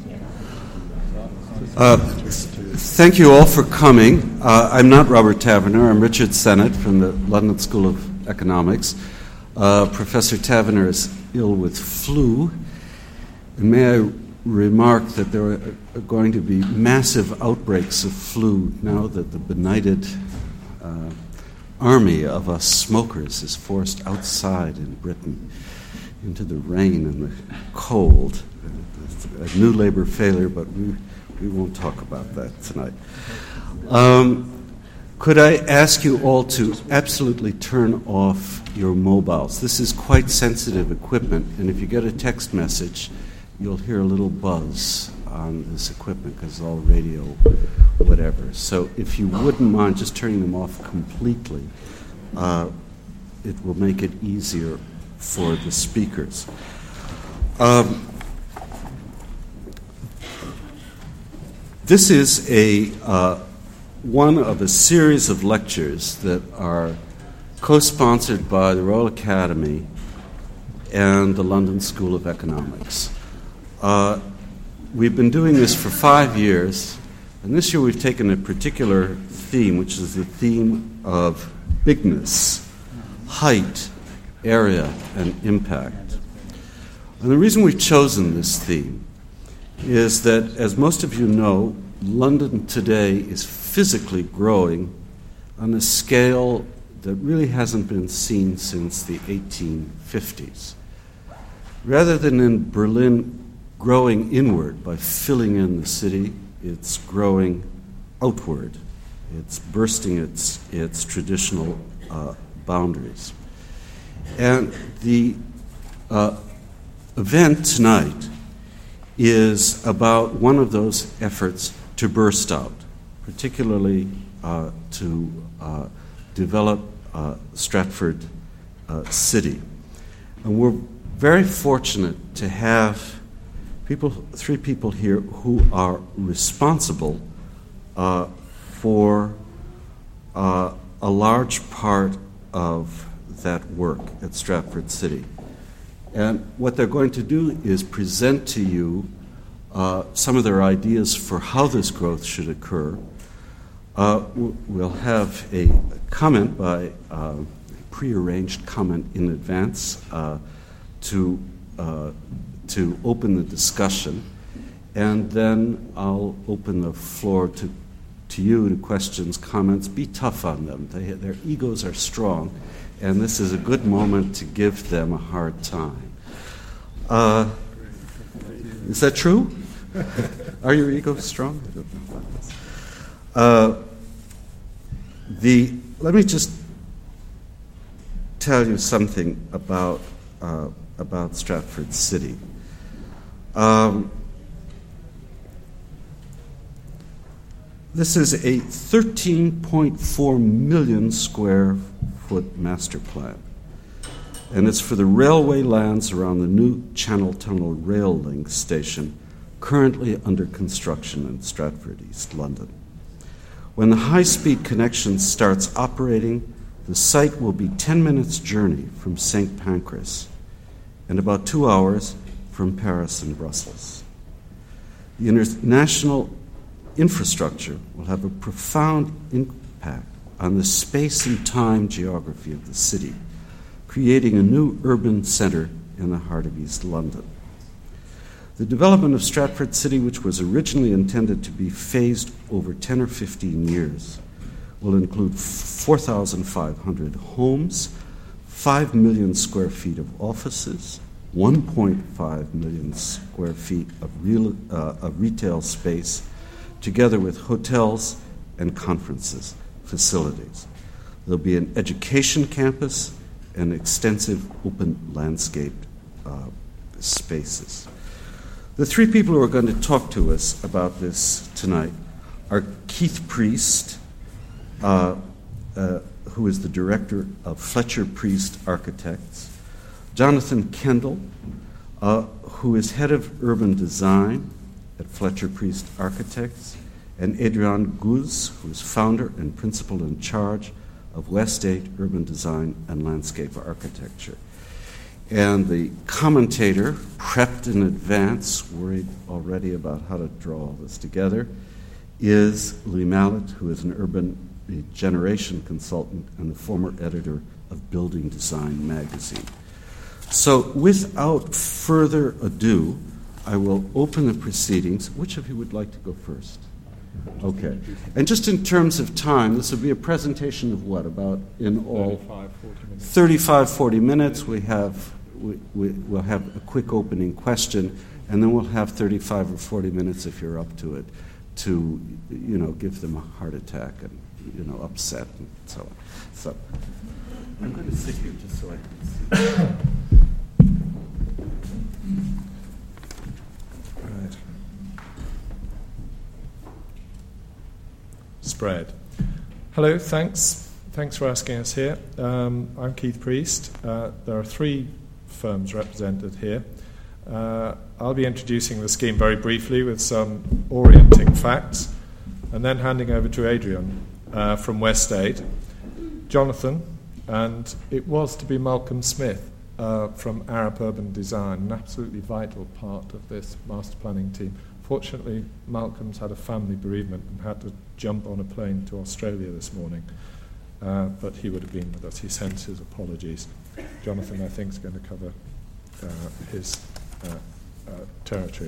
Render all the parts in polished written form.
Thank you all for coming. I'm not Robert Taverner. I'm Richard Sennett from the London School of Economics. Professor Taverner is ill with flu. And may I remark that there are going to be massive outbreaks of flu now that the benighted army of us smokers is forced outside in Britain into the rain and the cold. It's a new labor failure, but we won't talk about that tonight. Could I ask you all to absolutely turn off your mobiles? This is quite sensitive equipment, and if you get a text message, you'll hear a little buzz on this equipment because it's all radio, whatever. So if you wouldn't mind just turning them off completely, it will make it easier for the speakers. This is one of a series of lectures that are co-sponsored by the Royal Academy and the London School of Economics. We've been doing this for 5 years, and this year we've taken a particular theme, which is the theme of bigness, height, area, and impact. And the reason we've chosen this theme is that, as most of you know, London today is physically growing on a scale that really hasn't been seen since the 1850s. Rather than in Berlin growing inward by filling in the city, it's growing outward. It's bursting its traditional boundaries. And the event tonight is about one of those efforts to burst out, particularly to develop Stratford City. And we're very fortunate to have three people here who are responsible for a large part of that work at Stratford City. And what they're going to do is present to you some of their ideas for how this growth should occur. We'll have a comment by prearranged comment in advance to open the discussion, and then I'll open the floor to you to questions, comments. Be tough on them. Their egos are strong, and this is a good moment to give them a hard time. Is that true? Are your egos strong? Let me just tell you something about Stratford City. This is a 13.4 million square foot master plan, and it's for the railway lands around the new Channel Tunnel rail link station, currently under construction in Stratford, East London. When the high-speed connection starts operating, the site will be 10 minutes' journey from St. Pancras and about 2 hours from Paris and Brussels. The international infrastructure will have a profound impact on the space and time geography of the city, creating a new urban center in the heart of East London. The development of Stratford City, which was originally intended to be phased over 10 or 15 years, will include 4,500 homes, 5 million square feet of offices, 1.5 million square feet of retail space, together with hotels and conferences facilities. There'll be an education campus and extensive open landscaped spaces. The three people who are going to talk to us about this tonight are Keith Priest, who is the director of Fletcher Priest Architects, Jonathan Kendall, who is head of urban design at Fletcher Priest Architects, and Adrian Guz, who is founder and principal in charge of West 8 Urban Design and Landscape Architecture. And the commentator, prepped in advance, worried already about how to draw all this together, is Louis Mallet, who is an urban regeneration consultant and a former editor of Building Design magazine. So without further ado, I will open the proceedings. Which of you would like to go first? Okay. And just in terms of time, this will be a presentation of what, about in all? 35, 40 minutes. We'll have a quick opening question, and then we'll have 35 or 40 minutes, if you're up to it, to, give them a heart attack and, upset and so on. So I'm going to sit here just so I can see. Right. Spread. Hello, thanks for asking us here. I'm Keith Priest. There are three firms represented here. I'll be introducing the scheme very briefly with some orienting facts, and then handing over to Adrian from West Aid, Jonathan, and it was to be Malcolm Smith from Arup Urban Design, an absolutely vital part of this master planning team. Fortunately, Malcolm's had a family bereavement and had to jump on a plane to Australia this morning, but he would have been with us. He sends his apologies. Jonathan, I think, is going to cover his territory.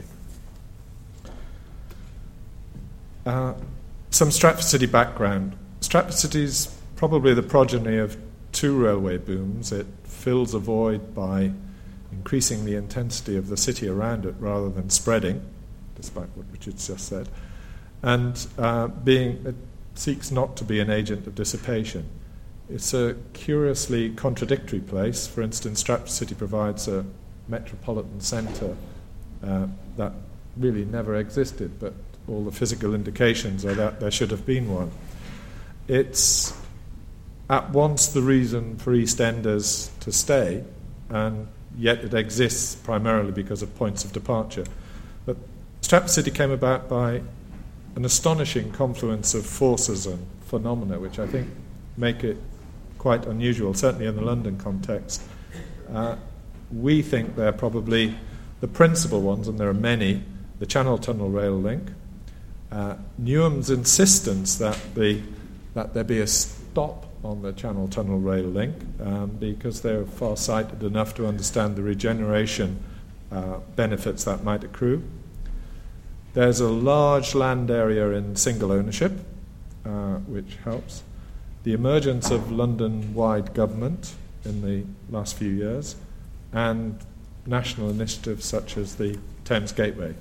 Some Stratford City background. Stratford City is probably the progeny of two railway booms. It fills a void by increasing the intensity of the city around it rather than spreading, despite what Richard's just said, and it seeks not to be an agent of dissipation. It's a curiously contradictory place. For instance, Stratford City provides a metropolitan centre that really never existed, but all the physical indications are that there should have been one. It's at once the reason for East Enders to stay, and yet it exists primarily because of points of departure. But Stratford City came about by an astonishing confluence of forces and phenomena, which I think make it quite unusual, certainly in the London context. We think they're probably the principal ones, and there are many: the Channel Tunnel rail link, Newham's insistence that there be a stop on the Channel Tunnel rail link because they're far-sighted enough to understand the regeneration benefits that might accrue. There's a large land area in single ownership, which helps. The emergence of London-wide government in the last few years, and national initiatives such as the Thames Gateway.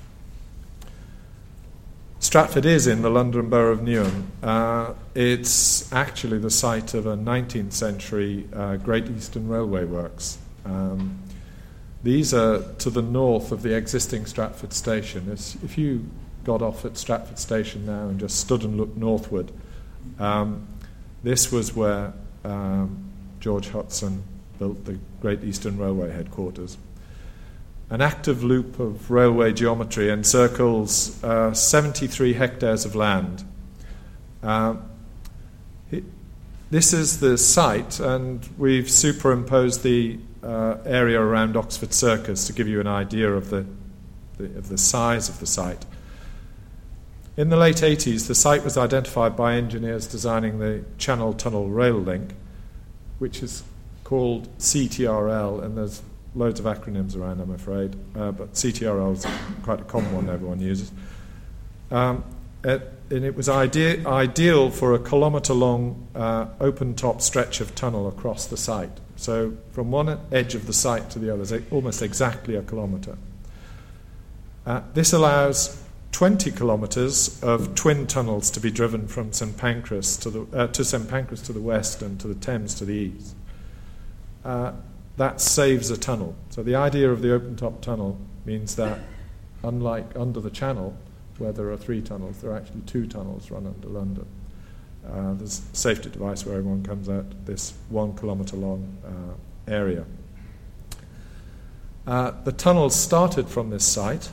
Stratford is in the London Borough of Newham. It's actually the site of a 19th century Great Eastern Railway works. These are to the north of the existing Stratford station. If you got off at Stratford station now and just stood and looked northward, this was where George Hudson built the Great Eastern Railway headquarters. An active loop of railway geometry encircles 73 hectares of land. This is the site, and we've superimposed the area around Oxford Circus to give you an idea of the size of the site. In the late 80s, the site was identified by engineers designing the Channel Tunnel rail link, which is called CTRL, and there's loads of acronyms around, I'm afraid, but CTRL is quite a common one everyone uses. And it was ideal for a kilometre-long open-top stretch of tunnel across the site. So from one edge of the site to the other is almost exactly a kilometre. This allows 20 kilometres of twin tunnels to be driven from St Pancras to St Pancras to the west and to the Thames to the east. That saves a tunnel. So the idea of the open-top tunnel means that, unlike under the Channel, where there are 3 tunnels, there are actually 2 tunnels run under London. There's a safety device where everyone comes out this 1 kilometre long area. The tunnels started from this site.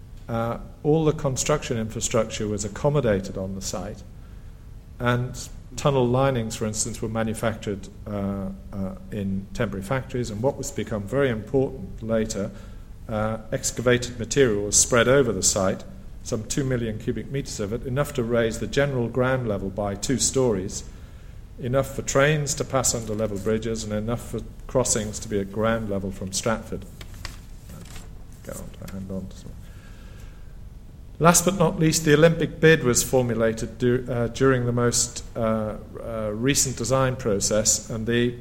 All the construction infrastructure was accommodated on the site, and tunnel linings, for instance, were manufactured in temporary factories, and what was to become very important later, excavated material was spread over the site, some 2 million cubic metres of it, enough to raise the general ground level by 2 stories, enough for trains to pass under level bridges, and enough for crossings to be at ground level from Stratford. Go on to hand on to some. Last but not least, the Olympic bid was formulated during the most recent design process, and the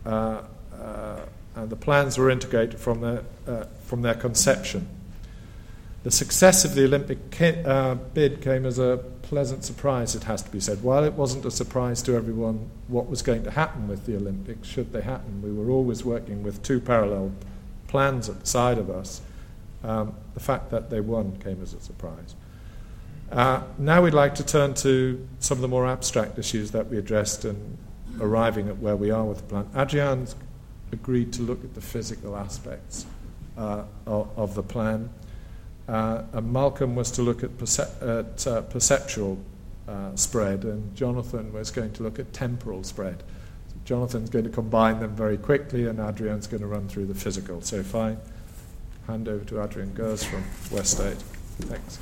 plans were integrated from their conception. The success of the Olympic bid came as a pleasant surprise, it has to be said. While it wasn't a surprise to everyone what was going to happen with the Olympics, should they happen, we were always working with 2 parallel plans at the side of us. The fact that they won came as a surprise. Now we'd like to turn to some of the more abstract issues that we addressed in arriving at where we are with the plan. Adrian's agreed to look at the physical aspects of the plan. And Malcolm was to look at perceptual spread, and Jonathan was going to look at temporal spread. So Jonathan's going to combine them very quickly, and Adrian's going to run through the physical. So if I hand over to Adrian Gers from West Aid. Thanks.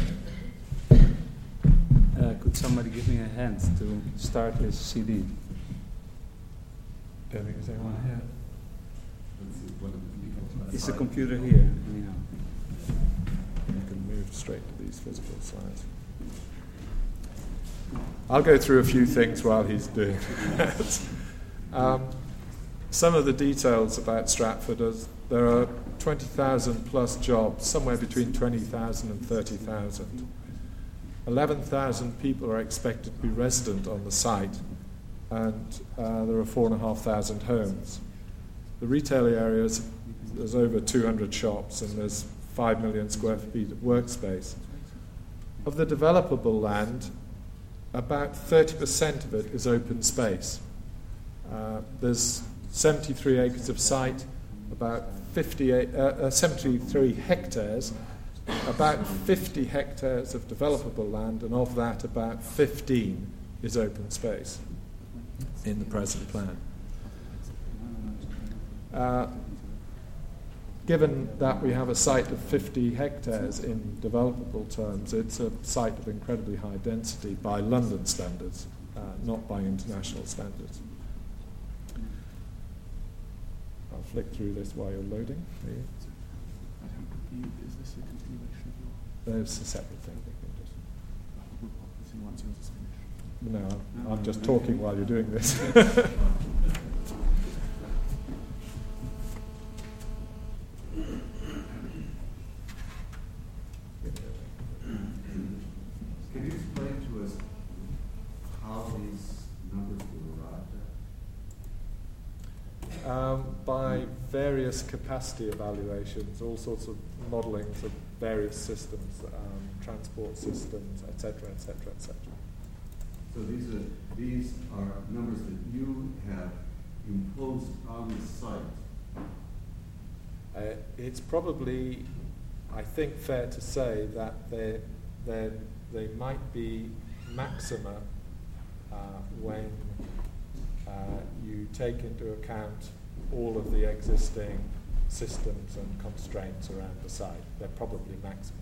Could somebody give me a hand to start his CD? Don't think there's anyone here. Is the computer here? Anyhow. You can move straight to these physical slides. I'll go through a few things while he's doing that. Some of the details about Stratford is there are 20,000 plus jobs, somewhere between 20,000 and 30,000. 11,000 people are expected to be resident on the site, and there are 4,500 homes. The retail areas, there's over 200 shops, and there's 5 million square feet of workspace. Of the developable land, about 30% of it is open space. There's 73 acres of site, about 73 hectares, about 50 hectares of developable land, and of that, about 15 is open space in the present plan. Given that we have a site of 50 hectares in developable terms, it's a site of incredibly high density by London standards, not by international standards. I'll flick through this while you're loading. Is this a continuation of There's a separate thing. No, I'm just talking while you're doing this. Can you explain to us how these numbers were arrived at? By various capacity evaluations, all sorts of modelings of various systems, transport systems, etc., etc., etc. So these are numbers that you have imposed on the site. It's probably, I think, fair to say that they might be maxima when you take into account all of the existing systems and constraints around the site. They're probably maximum.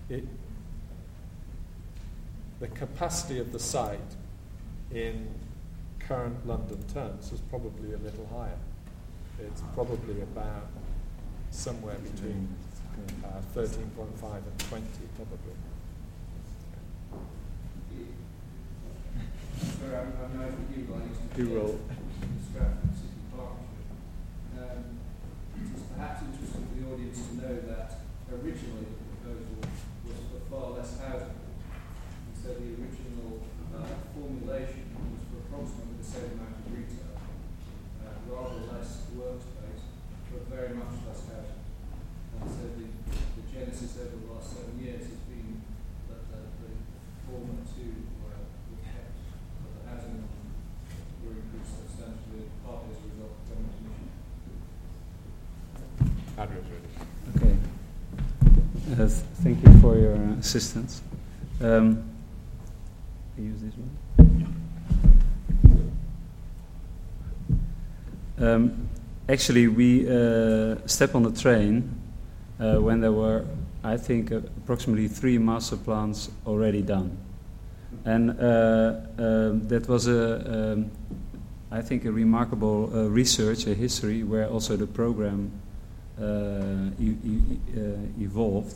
The capacity of the site in current London terms is probably a little higher. It's probably about somewhere between 13.5 and 20, probably. Sorry, I'm not with you, but I used to You will. Stratford City Partnership. It's perhaps interesting for the audience to know that originally the proposal was for far less housing. And so the original formulation was for approximately the same amount of retail, rather less workspace, but very much less housing. And so the genesis over the last 7 years has been that the former two were kept, but the housing were increased substantially, partly as a result of government initiative. Andrew's ready. Okay. Thank you for your assistance. Use this one? Actually, we stepped on the train when there were, I think, approximately 3 master plans already done. And that was I think, a remarkable research, a history, where also the program evolved,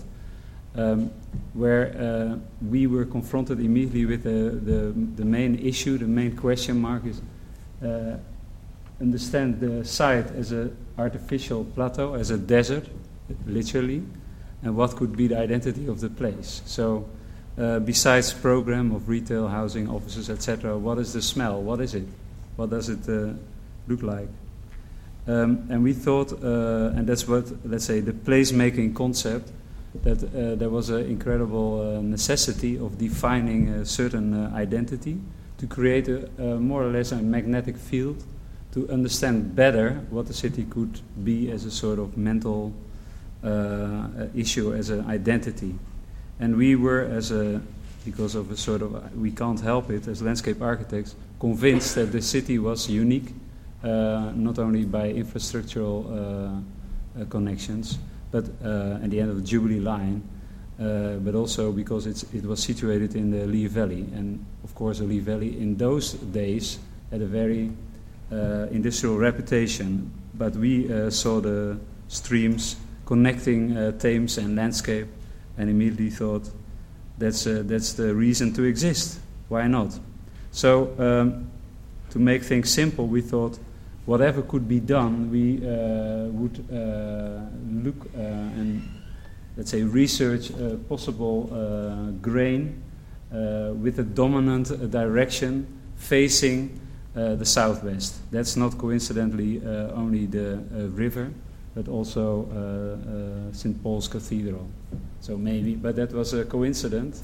where we were confronted immediately with the main issue, the main question mark is understand the site as an artificial plateau, as a desert, literally, and what could be the identity of the place. So besides program of retail, housing, offices, etc., what is the smell? What is it? What does it look like? And we thought, and that's what, let's say, the placemaking concept, that there was an incredible necessity of defining a certain identity to create more or less a magnetic field to understand better what the city could be as a sort of mental issue, as an identity. And we were, because of a sort of, we can't help it, as landscape architects, convinced that the city was unique, not only by infrastructural connections, but at the end of the Jubilee line, but also because it was situated in the Lea Valley. And of course, the Lea Valley in those days had a very industrial reputation. But we saw the streams connecting Thames and landscape, and immediately thought that's the reason to exist. Why not? So to make things simple, we thought whatever could be done, we would look and, let's say, research possible grain with a dominant direction facing the southwest. That's not coincidentally only the river, but also St. Paul's Cathedral. So maybe, but that was a coincidence.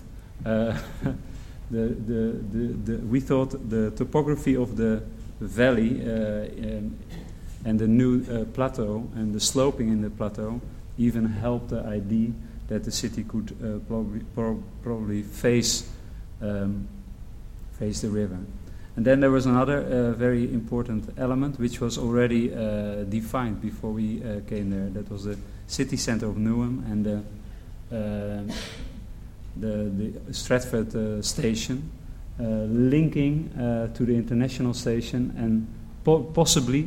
We thought the topography of the valley and the new plateau and the sloping in the plateau even helped the idea that the city could probably face the river. And then there was another very important element which was already defined before we came there. That was the city center of Newham and the Stratford station, linking to the international station and possibly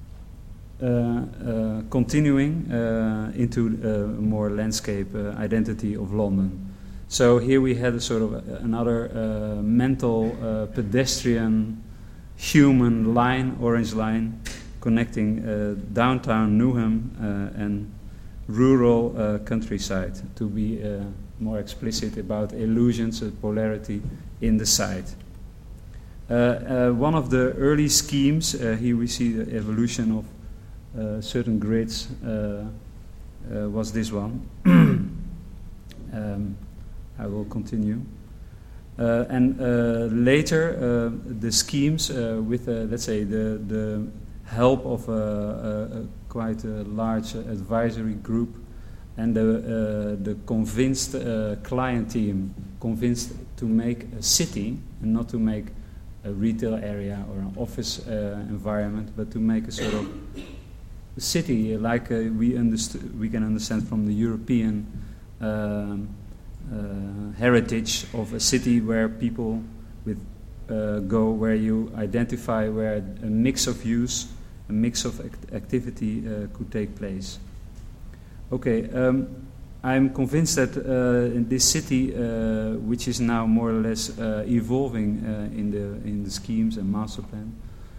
continuing into more landscape identity of London. So here we had a sort of another mental pedestrian human line, orange line, connecting downtown Newham and rural countryside, to be more explicit about illusions of polarity in the site. One of the early schemes, here we see the evolution of certain grids, was this one. I will continue. And later, the schemes with, let's say, the help of quite a large advisory group and the convinced client team, convinced to make a city and not to make a retail area or an office environment, but to make a sort of city like we can understand from the European heritage of a city where people go, where you identify where a mix of use, a mix of activity could take place. Okay, I'm convinced that in this city, which is now more or less evolving in the schemes and master plan,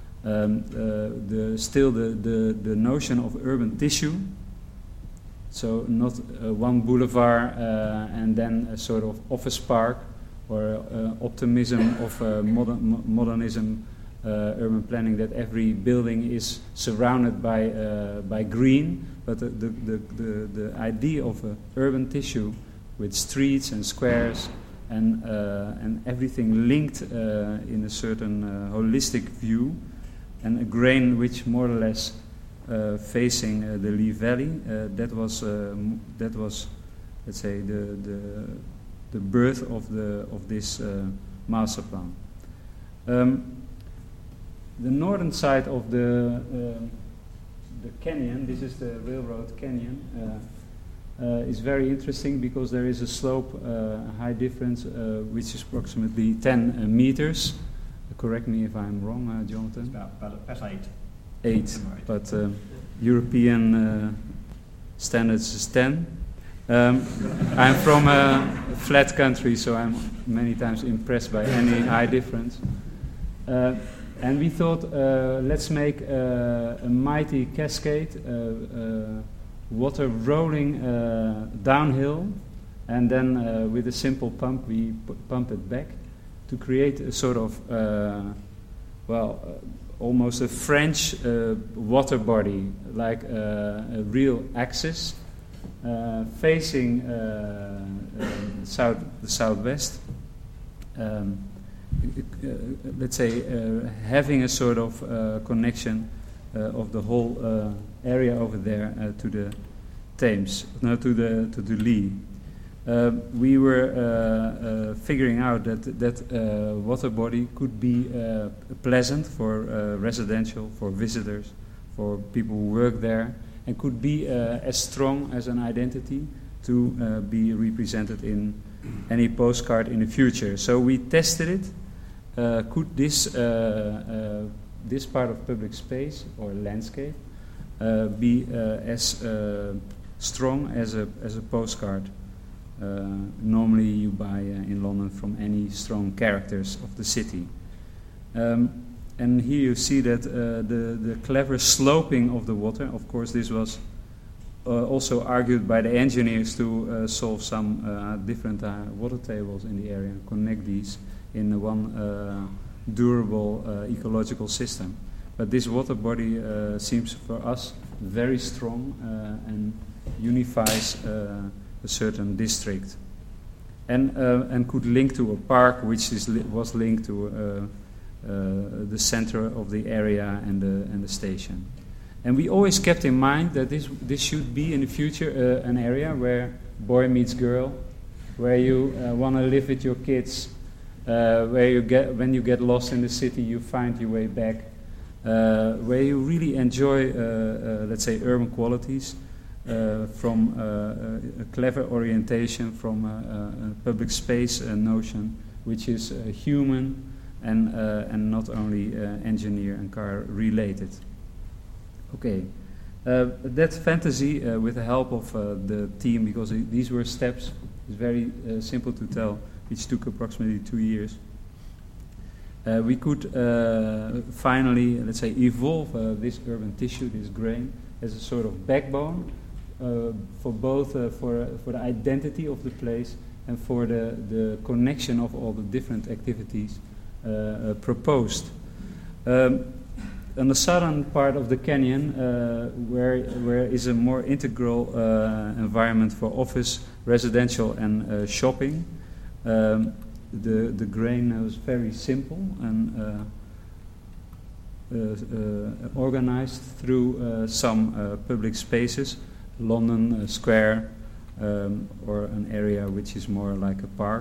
the notion of urban tissue. So not one boulevard and then a sort of office park or optimism of modernism, urban planning, that every building is surrounded by green, but the idea of urban tissue with streets and squares and everything linked in a certain holistic view, and a grain which more or less facing the Lea Valley. That was, let's say, the birth of this master plan. The northern side of the canyon. This is the railroad canyon. Is very interesting because there is a slope, high difference, which is approximately 10 meters. Correct me if I'm wrong, Jonathan. About 8. 8, but European standards is 10. I'm from a flat country, so I'm many times impressed by any high difference. And we thought, let's make a mighty cascade, water rolling downhill, and then with a simple pump we pump it back to create a sort of, almost a French water body, like a real axis facing the southwest. Let's say having a sort of connection of the whole area over there to the Thames, no, to the Lee. We were figuring out that water body could be pleasant for residential, for visitors, for people who work there, and could be as strong as an identity to be represented in any postcard in the future. So we tested it. Could this part of public space or landscape be as strong as a postcard normally you buy in London from any strong characters of the city? And here you see that the clever sloping of the water. Of course, this was also argued by the engineers to solve some different water tables in the area and connect these in one durable ecological system. But this water body seems for us very strong and unifies a certain district, and could link to a park which was linked to the center of the area and the station. And we always kept in mind that this should be in the future an area where boy meets girl, where you want to live with your kids, where when you get lost in the city, you find your way back, where you really enjoy, let's say, urban qualities from a clever orientation, from a public space notion, which is human and not only engineer and car related. Okay, that fantasy, with the help of the team, because these were steps, it's very simple to tell, which took approximately 2 years. We could finally, let's say, evolve this urban tissue, this grain, as a sort of backbone for both for the identity of the place and for the connection of all the different activities proposed. On the southern part of the canyon, where is a more integral environment for office, residential, and shopping, the grain was very simple and organized through some public spaces, London Square, or an area which is more like a park.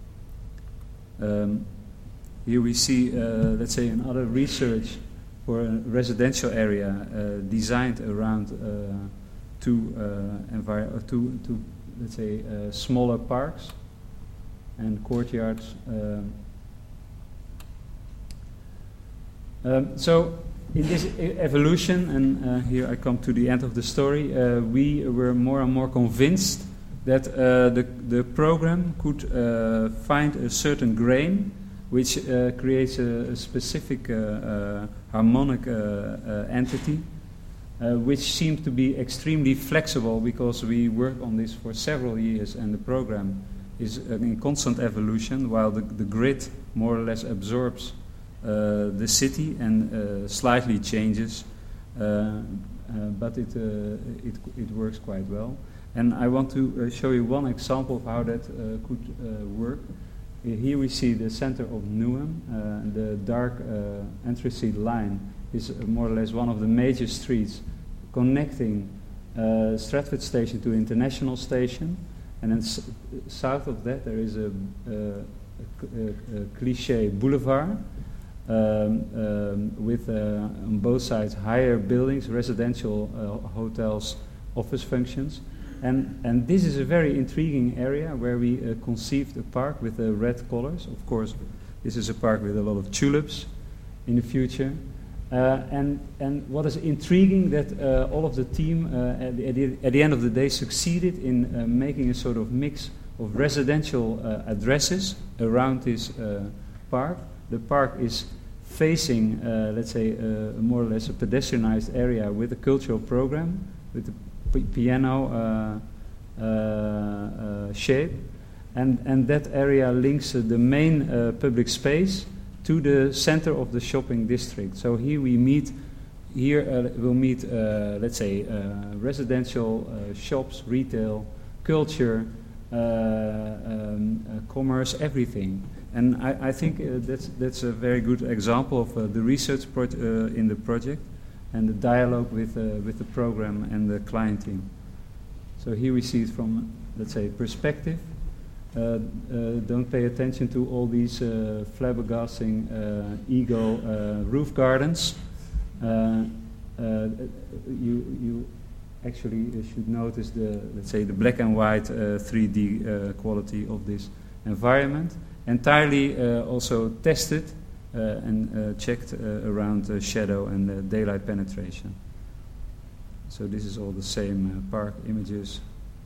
Here we see, let's say, another research for a residential area designed around two, let's say, smaller parks and courtyards. So in this evolution, and here I come to the end of the story, we were more and more convinced that the program could find a certain grain which creates a specific harmonic entity, which seemed to be extremely flexible, because we worked on this for several years and the program is in constant evolution, while the grid more or less absorbs the city and slightly changes, but it works quite well. And I want to show you one example of how that could work. Here we see the center of Newham. The dark anthracite line is more or less one of the major streets connecting Stratford Station to International Station. And then south of that there is a cliché boulevard, with on both sides higher buildings, residential, hotels, office functions. And this is a very intriguing area where we conceived a park with red colors. Of course, this is a park with a lot of tulips in the future. And what is intriguing that all of the team at the end of the day succeeded in making a sort of mix of residential addresses around this park. The park is facing, let's say, more or less a pedestrianized area with a cultural program, with a piano shape. And that area links the main public space to the center of the shopping district. So here we meet, we'll meet, let's say, residential shops, retail, culture, commerce, everything. And I think that's a very good example of the research in the project and the dialogue with the program and the client team. So here we see it from, let's say, perspective. Don't pay attention to all these flabbergasting ego roof gardens. You actually should notice the, let's say, the black and white 3D quality of this environment. Entirely also tested and checked around shadow and daylight penetration. So this is all the same park images.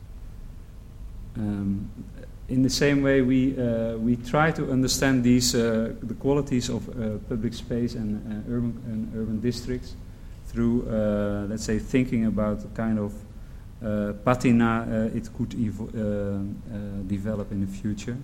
In the same way, we try to understand these the qualities of public space and urban districts through, let's say, thinking about the kind of patina it could develop in the future.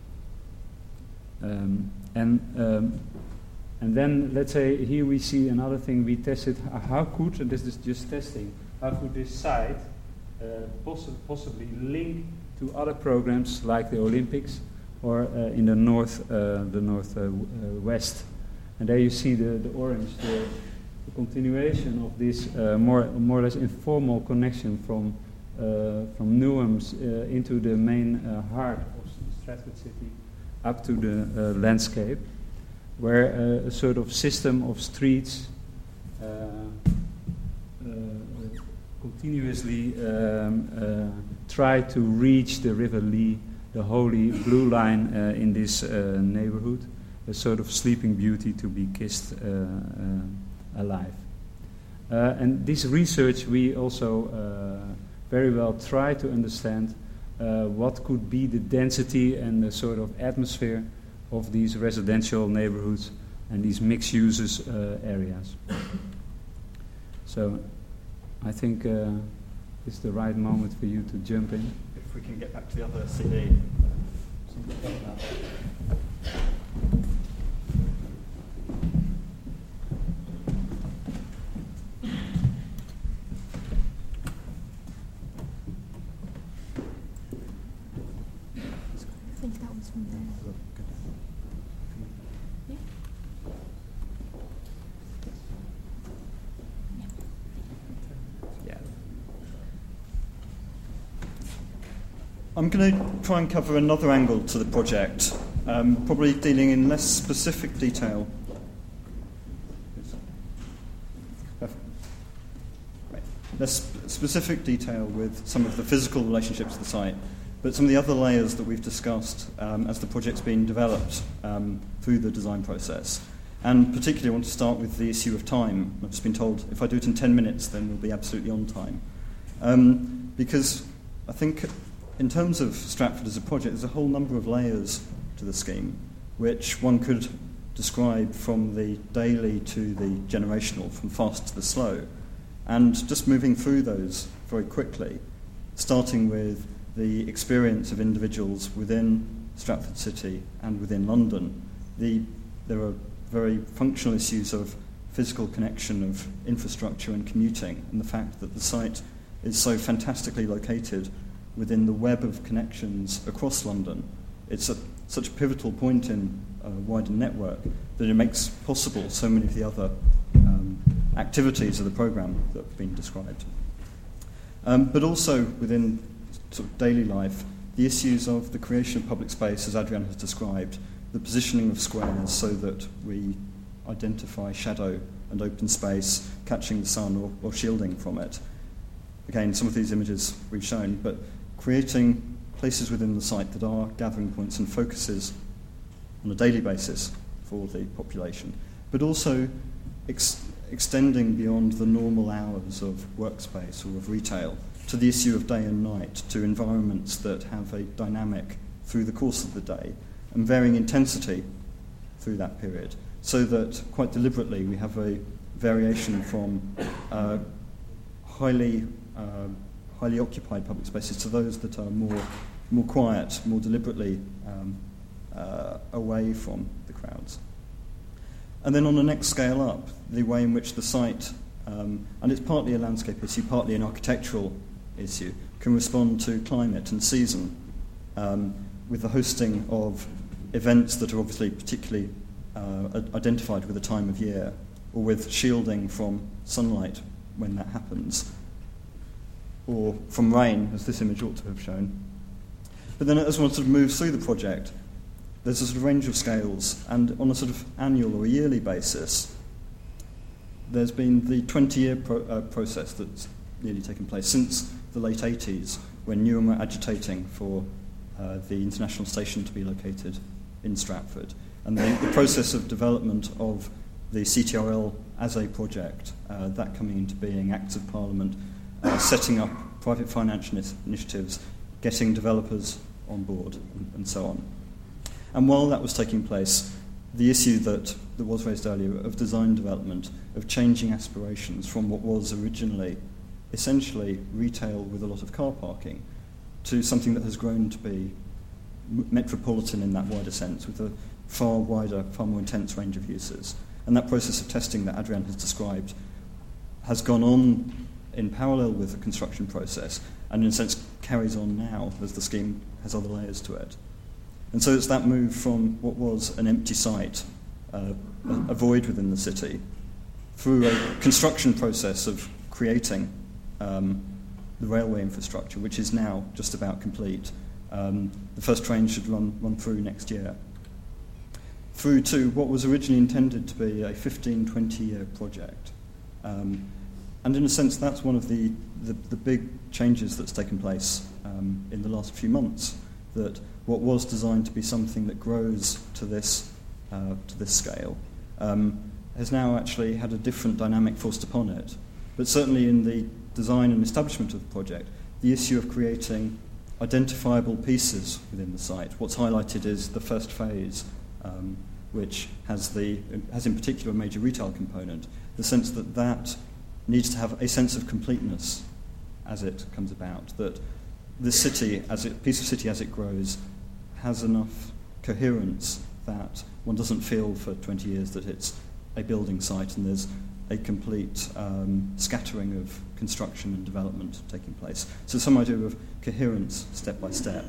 And then, let's say, here we see another thing we tested. How could, and this is just testing, how could this site possibly link to other programs like the Olympics or in the northwest. And there you see the orange, the continuation of this more or less informal connection from Newhams into the main heart of Stratford City up to the landscape, where a sort of system of streets continuously try to reach the River Lee, the holy blue line in this neighborhood, a sort of sleeping beauty to be kissed alive. And this research we also very well try to understand what could be the density and the sort of atmosphere of these residential neighborhoods and these mixed uses areas. So I think it's the right moment for you to jump in. If we can get back to the other CD. I think that was from there. I'm going to try and cover another angle to the project, probably dealing in less specific detail. Less specific detail with some of the physical relationships of the site, but some of the other layers that we've discussed as the project's been developed through the design process. And particularly I want to start with the issue of time. I've just been told if I do it in 10 minutes, then we'll be absolutely on time. Because I think in terms of Stratford as a project, there's a whole number of layers to the scheme, which one could describe from the daily to the generational, from fast to the slow. And just moving through those very quickly, starting with the experience of individuals within Stratford City and within London. There are very functional issues of physical connection of infrastructure and commuting, and the fact that the site is so fantastically located within the web of connections across London. It's such a pivotal point in a wider network that it makes possible so many of the other activities of the programme that have been described. But also within sort of daily life, the issues of the creation of public space, as Adrian has described, the positioning of squares so that we identify shadow and open space, catching the sun or shielding from it. Again, some of these images we've shown, but creating places within the site that are gathering points and focuses on a daily basis for the population, but also extending beyond the normal hours of workspace or of retail to the issue of day and night, to environments that have a dynamic through the course of the day and varying intensity through that period, so that quite deliberately we have a variation from highly occupied public spaces to those that are more quiet, more deliberately away from the crowds. And then on the next scale up, the way in which the site, and it's partly a landscape issue, partly an architectural issue, can respond to climate and season, with the hosting of events that are obviously particularly identified with a time of year, or with shielding from sunlight when that happens, or from rain, as this image ought to have shown. But then as one sort of moves through the project, there's a sort of range of scales, and on a sort of annual or a yearly basis, there's been the 20-year process that's nearly taken place since the late 80s, when Newham were agitating for the international station to be located in Stratford. And the process of development of the CTRL as a project, that coming into being, Acts of Parliament, setting up private financial initiatives, getting developers on board, and so on. And while that was taking place, the issue that was raised earlier of design development, of changing aspirations from what was originally essentially retail with a lot of car parking to something that has grown to be metropolitan in that wider sense, with a far wider, far more intense range of uses. And that process of testing that Adrian has described has gone on in parallel with the construction process, and in a sense carries on now as the scheme has other layers to it. And so it's that move from what was an empty site, a void within the city, through a construction process of creating the railway infrastructure, which is now just about complete. The first train should run through next year. Through to what was originally intended to be a 15-20-year project. And in a sense, that's one of the big changes that's taken place in the last few months, that what was designed to be something that grows to this scale has now actually had a different dynamic forced upon it. But certainly in the design and establishment of the project, the issue of creating identifiable pieces within the site. What's highlighted is the first phase, which has in particular a major retail component, the sense that needs to have a sense of completeness as it comes about, that this city, piece of city as it grows, has enough coherence that one doesn't feel for 20 years that it's a building site and there's a complete scattering of construction and development taking place. So some idea of coherence step by step.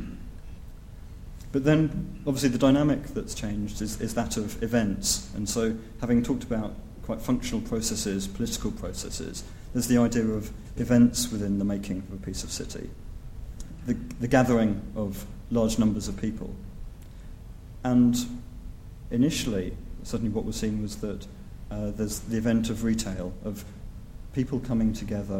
But then, obviously, the dynamic that's changed is that of events. And so, having talked about quite functional processes, political processes, there's the idea of events within the making of a piece of city. The gathering of large numbers of people. And initially, certainly what was seen was that there's the event of retail, of people coming together.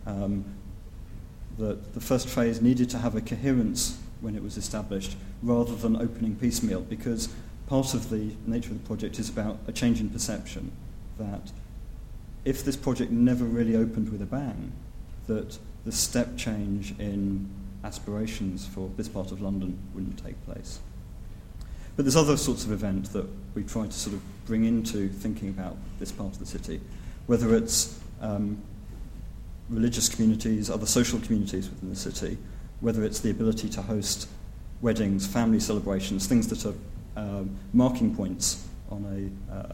The first phase needed to have a coherence when it was established, rather than opening piecemeal, because part of the nature of the project is about a change in perception, that if this project never really opened with a bang, that the step change in aspirations for this part of London wouldn't take place. But there's other sorts of event that we try to sort of bring into thinking about this part of the city, whether it's religious communities, other social communities within the city, whether it's the ability to host weddings, family celebrations, things that are marking points on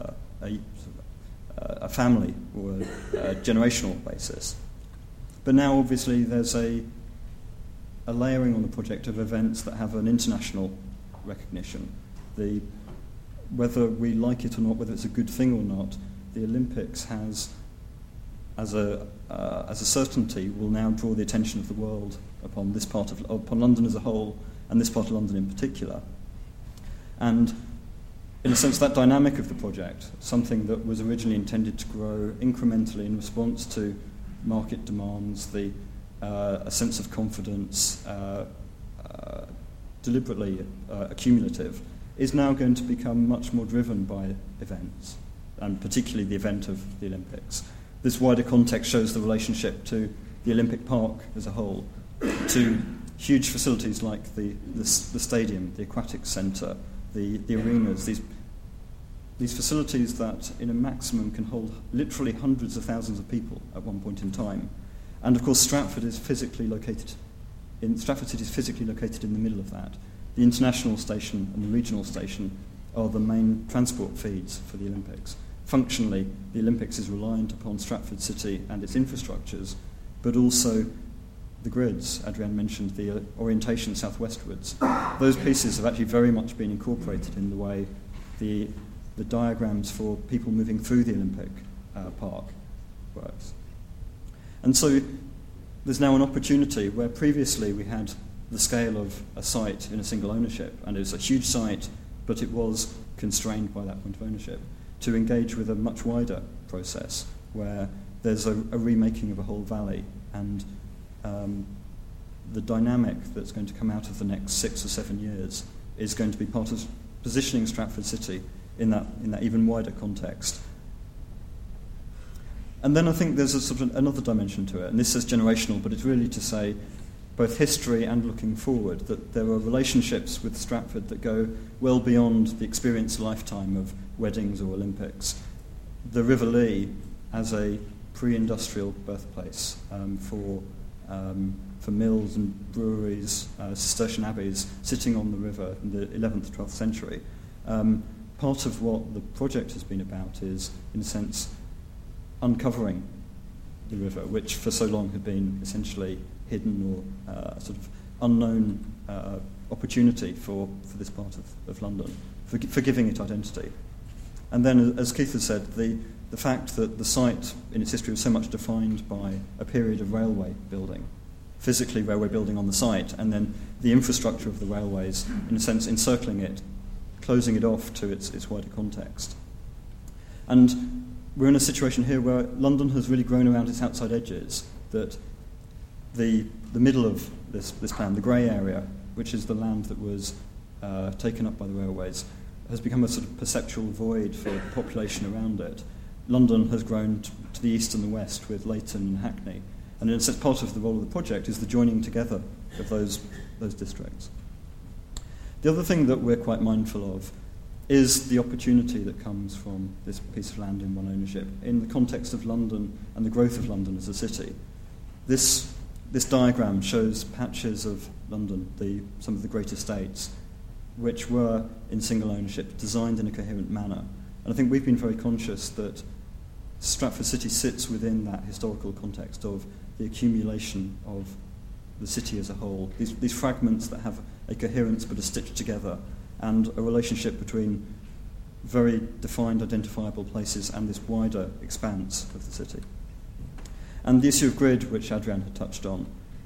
a family or a generational basis. But now, obviously, there's a layering on the project of events that have an international recognition. Whether we like it or not, whether it's a good thing or not, the Olympics has, as a certainty, will now draw the attention of the world upon upon London as a whole, and this part of London in particular. And in a sense, that dynamic of the project, something that was originally intended to grow incrementally in response to market demands, a sense of confidence, deliberately accumulative, is now going to become much more driven by events, and particularly the event of the Olympics. This wider context shows the relationship to the Olympic Park as a whole, to huge facilities like the stadium, the aquatic centre, the arenas, these facilities that in a maximum can hold literally hundreds of thousands of people at one point in time. And of course Stratford City is physically located in the middle of that. The international station and the regional station are the main transport feeds for the Olympics. Functionally, the Olympics is reliant upon Stratford City and its infrastructures, but also the grids. Adrian mentioned the orientation southwestwards. Those pieces have actually very much been incorporated in the way the diagrams for people moving through the Olympic Park works. And so there's now an opportunity where previously we had the scale of a site in a single ownership, and it was a huge site, but it was constrained by that point of ownership, to engage with a much wider process where there's a remaking of a whole valley, and the dynamic that's going to come out of the next 6 or 7 years is going to be part of positioning Stratford City in that even wider context. And then I think there's a sort of another dimension to it, and this is generational, but it's really to say both history and looking forward, that there are relationships with Stratford that go well beyond the experienced lifetime of weddings or Olympics. The River Lee as a pre-industrial birthplace for mills and breweries, Cistercian abbeys sitting on the river in the 11th, 12th century. Part of what the project has been about is, in a sense, uncovering the river, which for so long had been essentially hidden or sort of unknown opportunity for this part of London, for giving it identity. And then, as Keith has said, the fact that the site in its history was so much defined by a period of railway building, physically railway building on the site, and then the infrastructure of the railways, in a sense, encircling it, closing it off to its wider context. And we're in a situation here where London has really grown around its outside edges, that the middle of this plan, the grey area, which is the land that was taken up by the railways, has become a sort of perceptual void for population around it. London has grown to the east and the west with Leighton and Hackney, and in a sense part of the role of the project is the joining together of those districts. The other thing that we're quite mindful of is the opportunity that comes from this piece of land in one ownership in the context of London and the growth of London as a city. This diagram shows patches of London, some of the great estates, which were in single ownership, designed in a coherent manner. And I think we've been very conscious that Stratford City sits within that historical context of the accumulation of the city as a whole, these fragments that have a coherence but are stitched together, and a relationship between very defined, identifiable places and this wider expanse of the city. And the issue of grid, which Adrian had touched on,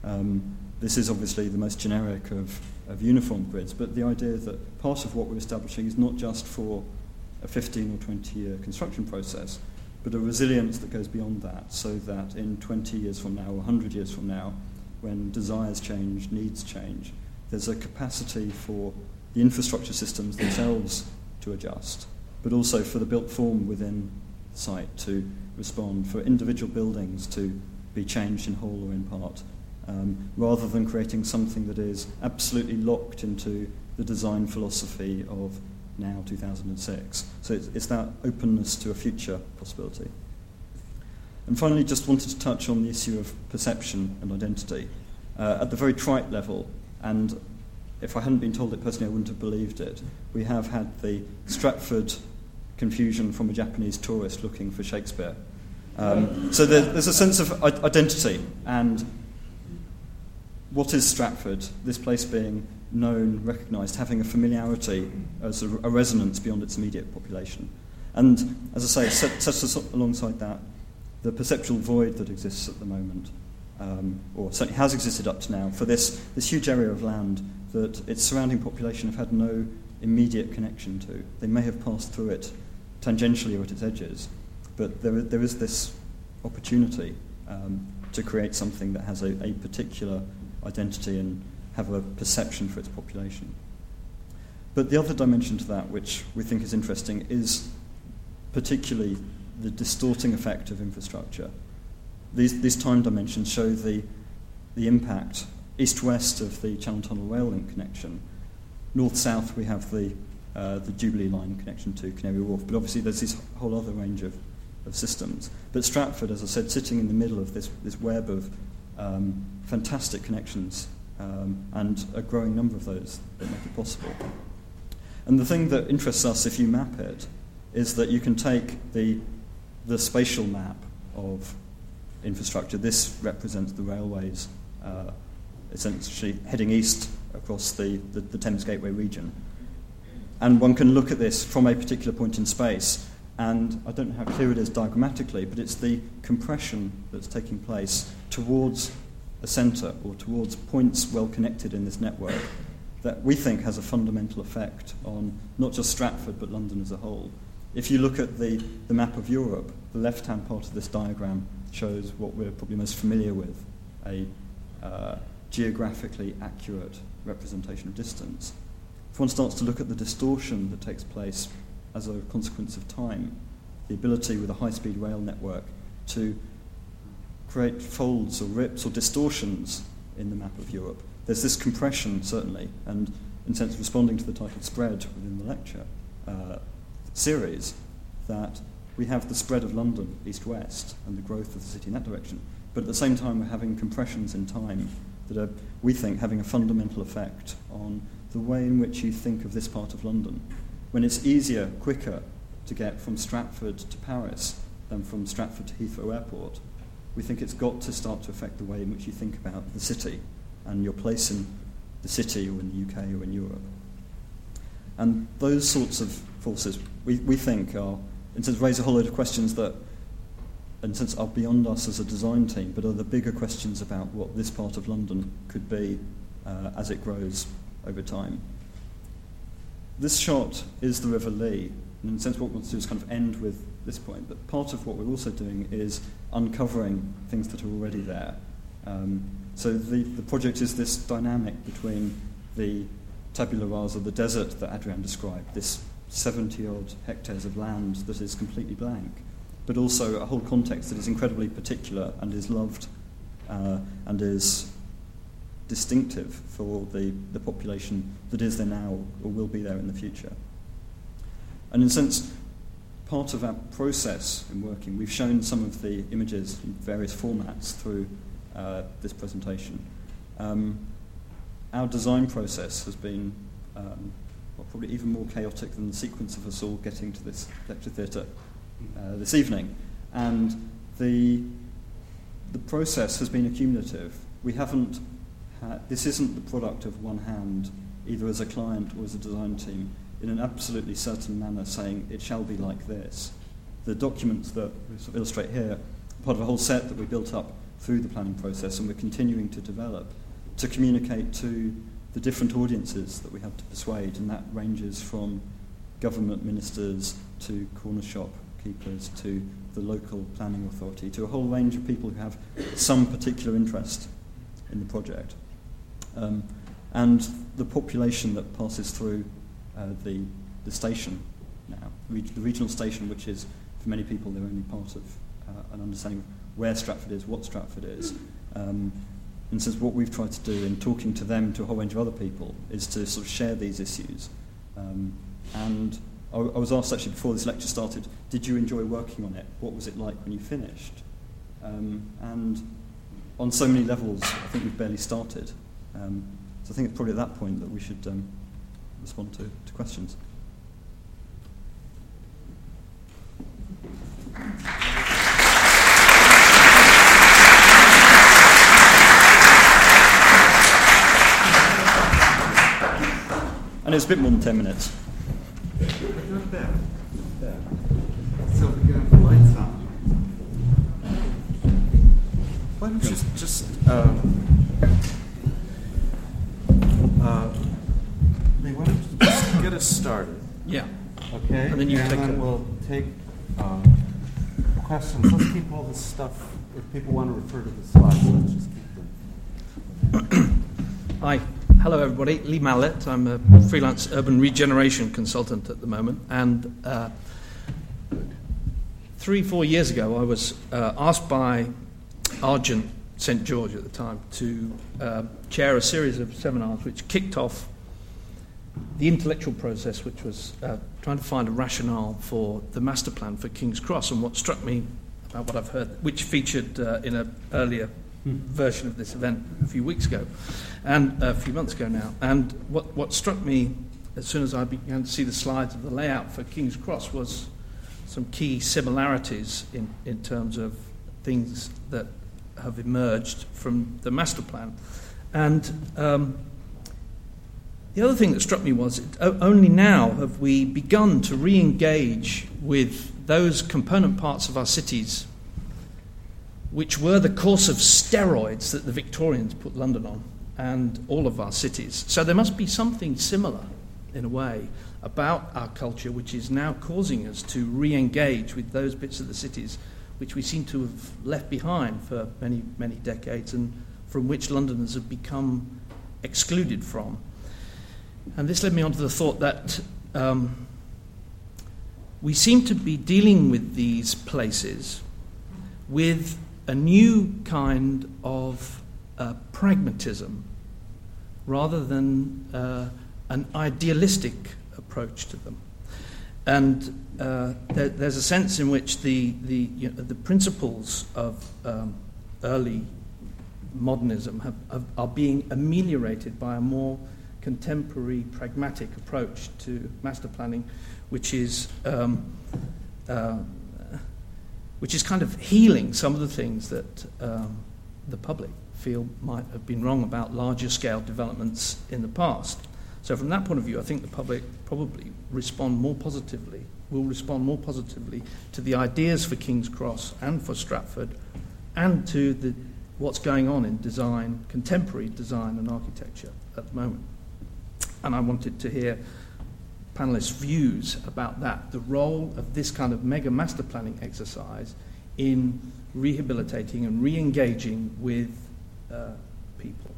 this is obviously the most generic of uniform grids, but the idea that part of what we're establishing is not just for a 15 or 20-year construction process, but a resilience that goes beyond that, so that in 20 years from now or 100 years from now, when desires change, needs change, there's a capacity for the infrastructure systems themselves to adjust, but also for the built form within the site to respond, for individual buildings to be changed in whole or in part, rather than creating something that is absolutely locked into the design philosophy of now 2006. So it's that openness to a future possibility. And finally, just wanted to touch on the issue of perception and identity. At the very trite level, and if I hadn't been told it personally, I wouldn't have believed it, we have had the Stratford confusion from a Japanese tourist looking for Shakespeare. So there's a sense of identity, and what is Stratford? This place being known, recognised, having a familiarity as a resonance beyond its immediate population. And, as I say, sets us alongside that the perceptual void that exists at the moment, or certainly has existed up to now, for this huge area of land that its surrounding population have had no immediate connection to. They may have passed through it tangentially or at its edges, but there is this opportunity to create something that has a particular identity and have a perception for its population. But the other dimension to that, which we think is interesting, is particularly the distorting effect of infrastructure. These time dimensions show the impact east-west of the Channel Tunnel rail link connection. North-south we have the Jubilee line connection to Canary Wharf, but obviously there's this whole other range of systems. But Stratford, as I said, sitting in the middle of this web of fantastic connections and a growing number of those that make it possible. And the thing that interests us, if you map it, is that you can take the spatial map of infrastructure. This represents the railways essentially heading east across the Thames Gateway region. And one can look at this from a particular point in space, and I don't know how clear it is diagrammatically, but it's the compression that's taking place towards a centre or towards points well connected in this network that we think has a fundamental effect on not just Stratford but London as a whole. If you look at the map of Europe, the left-hand part of this diagram shows what we're probably most familiar with, a geographically accurate representation of distance. If one starts to look at the distortion that takes place as a consequence of time, the ability with a high-speed rail network to create folds or rips or distortions in the map of Europe, there's this compression, certainly, and in a sense responding to the title spread within the lecture series, that we have the spread of London east-west and the growth of the city in that direction, but at the same time we're having compressions in time that are, we think, having a fundamental effect on the way in which you think of this part of London. When it's easier, quicker to get from Stratford to Paris than from Stratford to Heathrow Airport, we think it's got to start to affect the way in which you think about the city and your place in the city or in the UK or in Europe. And those sorts of forces, we think, are, in a sense, raise a whole load of questions that, in a sense, are beyond us as a design team, but are the bigger questions about what this part of London could be as it grows over time. This shot is the River Lee, and in a sense what we want to do is kind of end with this point, but part of what we're also doing is uncovering things that are already there. So the project is this dynamic between the tabula rasa, the desert that Adrian described, this 70-odd hectares of land that is completely blank, but also a whole context that is incredibly particular and is loved and is distinctive for the population that is there now or will be there in the future. And in a sense, part of our process in working, we've shown some of the images in various formats through this presentation. Our design process has been probably even more chaotic than the sequence of us all getting to this lecture theatre this evening. And the process has been accumulative. We haven't this isn't the product of one hand, either as a client or as a design team, in an absolutely certain manner saying it shall be like this. The documents that we sort of illustrate here are part of a whole set that we built up through the planning process and we're continuing to develop to communicate to the different audiences that we have to persuade, and that ranges from government ministers to corner shop keepers to the local planning authority to a whole range of people who have some particular interest in the project. And the population that passes through the station now, the regional station, which is, for many people, they're only part of an understanding of where Stratford is, what Stratford is. And so what we've tried to do in talking to them, to a whole range of other people, is to sort of share these issues. And I was asked actually before this lecture started, did you enjoy working on it? What was it like when you finished? And on so many levels, I think we've barely started. So I think it's probably at that point that we should respond to questions. And it's a bit more than 10 minutes. Not there. There. So we're going to lights up. Why don't you just why don't you just get us started. Yeah. Okay, And then you take then it. we'll take questions. Let's keep all this stuff. If people want to refer to the slides, let's just keep them. Hi. Hello, everybody. Lee Mallett. I'm a freelance urban regeneration consultant at the moment. And 3-4 years ago, I was asked by Argent St. George at the time to chair a series of seminars which kicked off the intellectual process, which was trying to find a rationale for the master plan for King's Cross. And what struck me about what I've heard, which featured in an earlier version of this event a few weeks ago, and a few months ago now, and what struck me as soon as I began to see the slides of the layout for King's Cross was some key similarities in terms of things that have emerged from the master plan. And the other thing that struck me was only now have we begun to re-engage with those component parts of our cities which were the course of steroids that the Victorians put London on, and all of our cities. So there must be something similar, in a way, about our culture which is now causing us to re-engage with those bits of the cities which we seem to have left behind for many, many decades, and from which Londoners have become excluded from. And this led me on to the thought that we seem to be dealing with these places with a new kind of pragmatism rather than an idealistic approach to them. And there's a sense in which the principles of early modernism are being ameliorated by a more contemporary, pragmatic approach to master planning, which is kind of healing some of the things that the public feel might have been wrong about larger scale developments in the past. So from that point of view, I think the public probably will respond more positively to the ideas for King's Cross and for Stratford, and to what's going on in design, contemporary design and architecture at the moment. And I wanted to hear panelists' views about that, the role of this kind of mega master planning exercise in rehabilitating and re-engaging with people.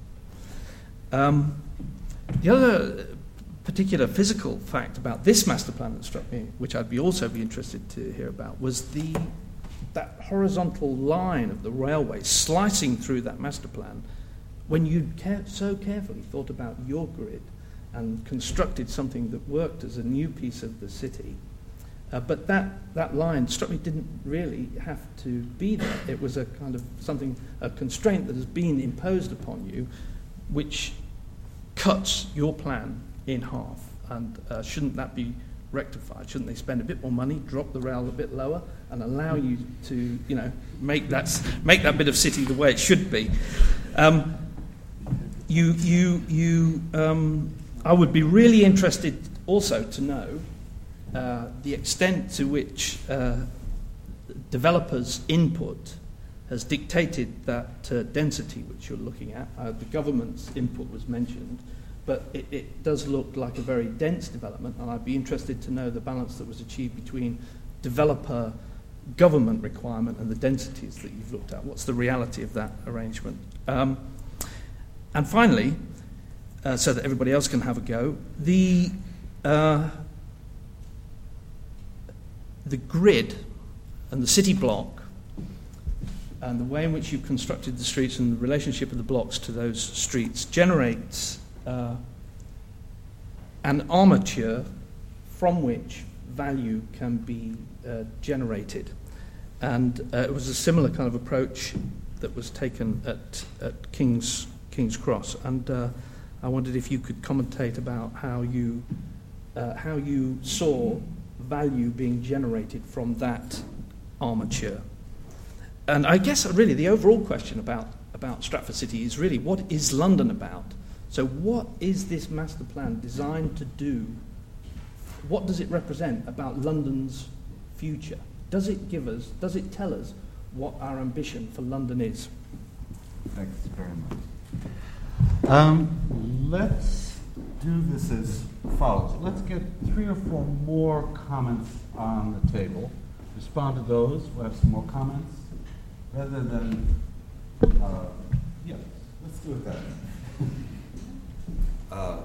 The other particular physical fact about this master plan that struck me, which I'd also be interested to hear about, was that horizontal line of the railway slicing through that master plan. When you so carefully thought about your grid and constructed something that worked as a new piece of the city, but that line struck me didn't really have to be there. It was a kind of a constraint that has been imposed upon you, which cuts your plan in half. And shouldn't that be rectified? Shouldn't they spend a bit more money, drop the rail a bit lower, and allow you to, make that bit of city the way it should be? I would be really interested also to know the extent to which developers' input has dictated that density which you're looking at. The government's input was mentioned, but it does look like a very dense development, and I'd be interested to know the balance that was achieved between developer government requirement and the densities that you've looked at. What's the reality of that arrangement? And finally, so that everybody else can have a go, the grid and the city block and the way in which you've constructed the streets and the relationship of the blocks to those streets generates an armature from which value can be generated. And it was a similar kind of approach that was taken at King's Cross. And I wondered if you could commentate about how you saw value being generated from that armature. And I guess really the overall question about Stratford City is really, what is London about? So what is this master plan designed to do? What does it represent about London's future? Does it tell us what our ambition for London is? Thanks very much. Let's do this as follows. Let's get 3 or 4 more comments on the table. Respond to those. We'll have some more comments. Rather than, yeah, let's do it that way.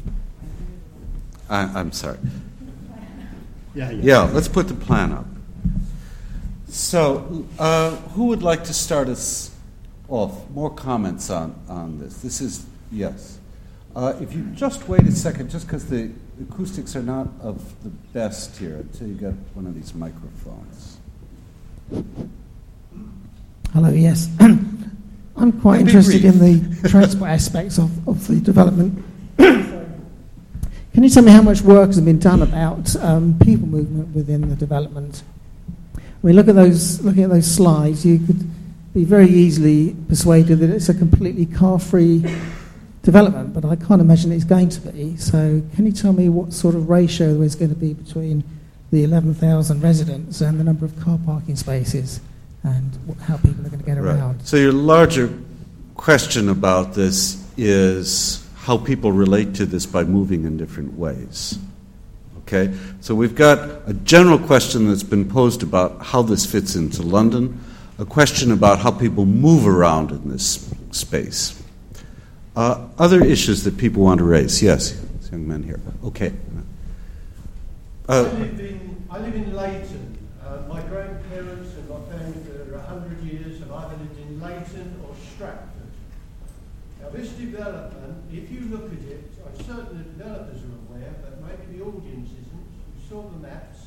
I'm sorry. Yeah, let's put the plan up. So, who would like to start us off? More comments on this. This is, yes. If you just wait a second, just because the acoustics are not of the best here, until you get one of these microphones. Hello, yes. I'm quite interested in the transport aspects of the development. Can you tell me how much work has been done about people movement within the development? I mean, looking at those slides, you could be very easily persuaded that it's a completely car-free development, but I can't imagine it's going to be. So can you tell me what sort of ratio there is going to be between the 11,000 residents and the number of car parking spaces, and how people are going to get around? So your larger question about this is how people relate to this by moving in different ways. Okay? So we've got a general question that's been posed about how this fits into London, a question about how people move around in this space. Other issues that people want to raise. Yes, this young man here. Okay. I live in Leighton. My grandparents and my family for 100 years have either lived in Leighton or Stratford. Now this development, if you look at it, I'm certain the developers are aware, but maybe the audience isn't. You saw the maps.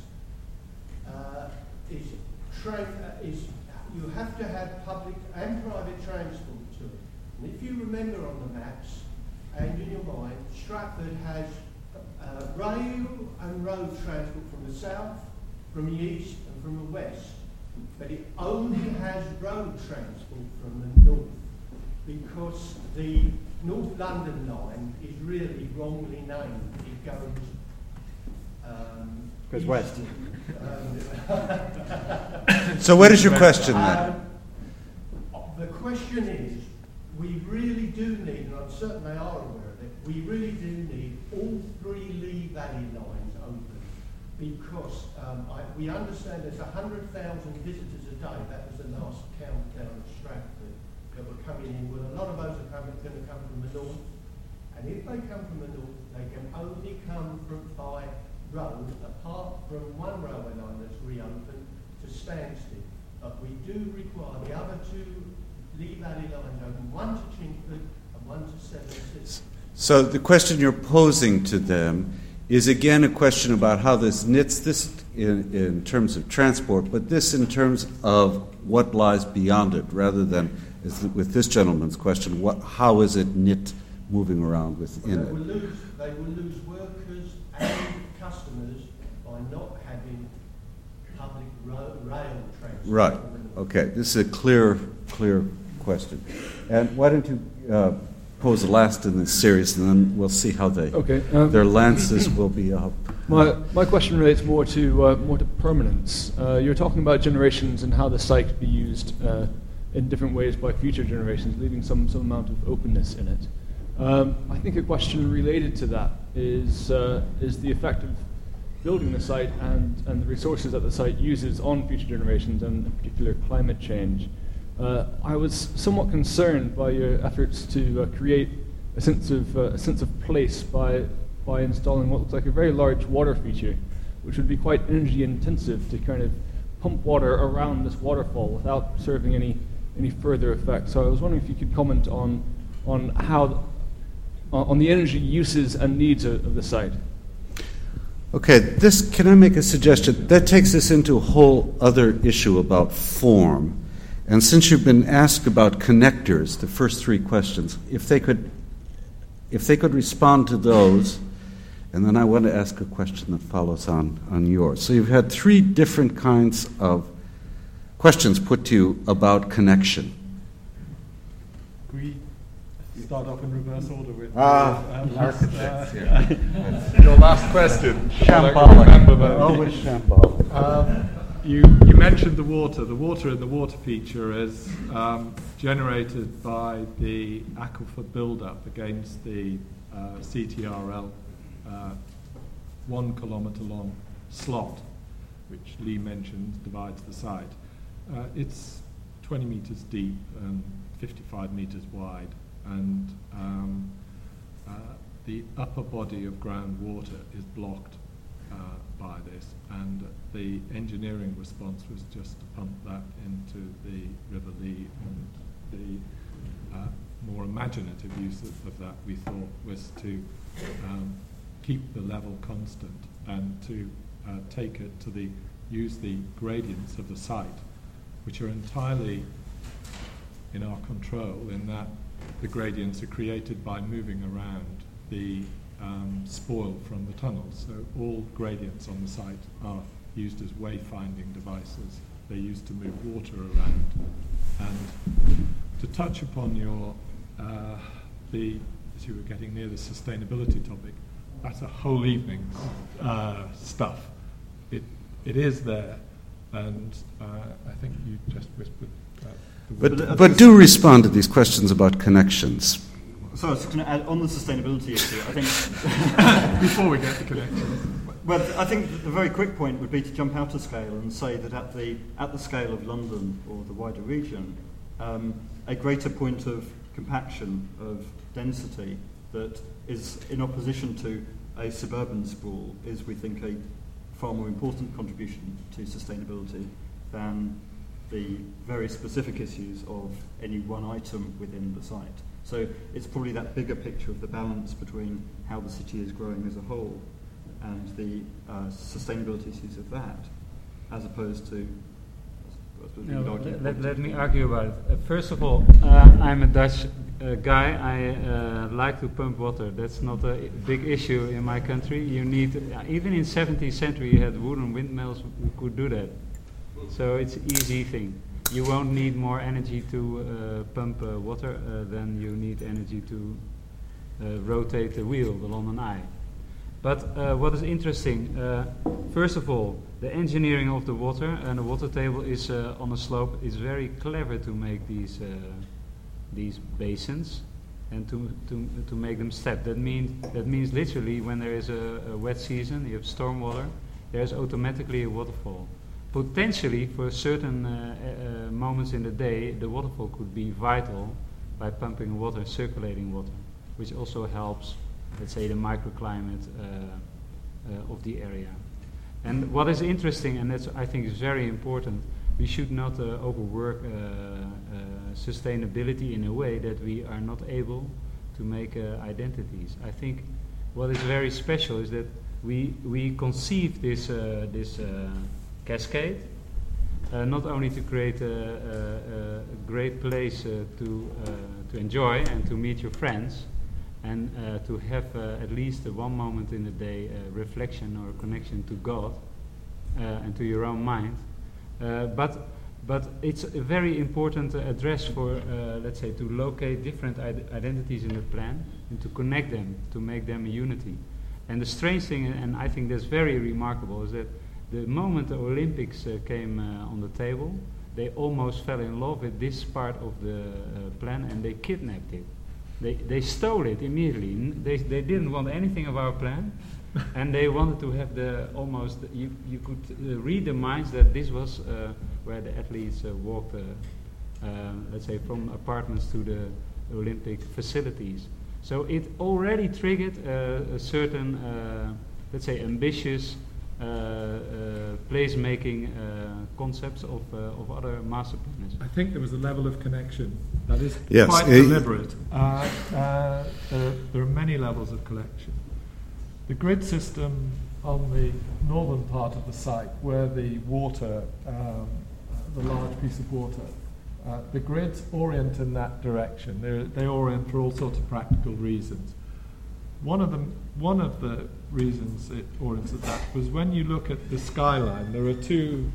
You have to have public and private transport to it. And if you remember on the maps and in your mind, Stratford has rail and road transport from the south, from the east and from the west. But it only has road transport from the north, because the North London line is really wrongly named. It goes west. So what is your question then? The question is, we really do need, and I'm certain they are aware of it, we really do need all 3 Lee Valley lines open, because we understand there's 100,000 visitors a day. That was the last count down at Stratford that were coming in. Well, a lot of those are going to come from the north, and if they come from the north, they can only come by road, apart from one railway line that's reopened to Stansted. But we do require the other 2 Lee Valley lines open, one to Chingford and one to Seven Sisters. So the question you're posing to them is again a question about how this knits this in terms of transport, but this in terms of what lies beyond it, rather than as with this gentleman's question, how is it knit moving around within it? They will lose workers and customers by not having public rail transport. Right. Okay. This is a clear question. And why don't you pose the last in this series, and then we'll see how their lances will be up. My question relates more to permanence. You're talking about generations and how the site could be used in different ways by future generations, leaving some amount of openness in it. I think a question related to that is the effect of building the site and the resources that the site uses on future generations, and in particular climate change. I was somewhat concerned by your efforts to create a sense of place by installing what looks like a very large water feature, which would be quite energy intensive to kind of pump water around this waterfall without serving any further effect. So I was wondering if you could comment on the energy uses and needs of the site. Okay, can I make a suggestion? That takes us into a whole other issue about form. And since you've been asked about connectors, the first 3 questions, if they could respond to those, and then I want to ask a question that follows on yours. So you've had 3 different kinds of questions put to you about connection. We start off in reverse order with architects here. Your last question. Shambolic. Always shambolic. You mentioned the water. The water in the water feature is generated by the aquifer build-up against the CTRL 1 kilometre long slot, which Lee mentioned divides the site. It's 20 metres deep and 55 metres wide, and the upper body of groundwater is blocked by this, and the engineering response was just to pump that into the River Lee, and the more imaginative use of that, we thought, was to keep the level constant and to take it to use the gradients of the site, which are entirely in our control, in that the gradients are created by moving around the spoil from the tunnels. So all gradients on the site are used as wayfinding devices. They're used to move water around. And to touch upon your, as you were getting near the sustainability topic, that's a whole evening stuff. It is there, and I think you just whispered. But do respond to these questions about connections. So I was going to add on the sustainability issue, I think... Before we get to connections. Well, I think the very quick point would be to jump out of scale and say that at the scale of London or the wider region, a greater point of compaction, of density, that is in opposition to a suburban sprawl is, we think, a far more important contribution to sustainability than the very specific issues of any one item within the site. So it's probably that bigger picture of the balance between how the city is growing as a whole and the sustainability issues of that, as opposed to... Let me argue about it. First of all, I'm a Dutch guy. I like to pump water. That's not a big issue in my country. You need, even in 17th century, you had wooden windmills who could do that. So it's an easy thing. You won't need more energy to pump water than you need energy to rotate the wheel, the London Eye. But what is interesting, first of all, the engineering of the water and the water table is on a slope is very clever to make these basins and to make them step. That means literally when there is a wet season, you have storm water, there's automatically a waterfall. Potentially, for certain moments in the day, the waterfall could be vital by pumping water, circulating water, which also helps, let's say, the microclimate of the area. And what is interesting, and that's I think is very important, we should not overwork sustainability in a way that we are not able to make identities. I think what is very special is that we conceive this cascade not only to create a great place to enjoy and to meet your friends, and to have at least one moment in the day reflection or connection to God and to your own mind. But it's a very important address for, let's say, to locate different identities in the plan and to connect them, to make them a unity. And the strange thing, and I think that's very remarkable, is that the moment the Olympics came on the table, they almost fell in love with this part of the plan and they kidnapped it. They stole it immediately. They didn't want anything of our plan, and they wanted to have you could read the minds that this was where the athletes walked, let's say, from apartments to the Olympic facilities. So it already triggered a certain, let's say, ambitious place-making concepts of other master planners. I think there was a level of connection that is yes, quite deliberate. There are many levels of connection. The grid system on the northern part of the site, where the water, the large piece of water, the grids orient in that direction. They orient for all sorts of practical reasons. One of the reasons it oriented that was when you look at the skyline, there are two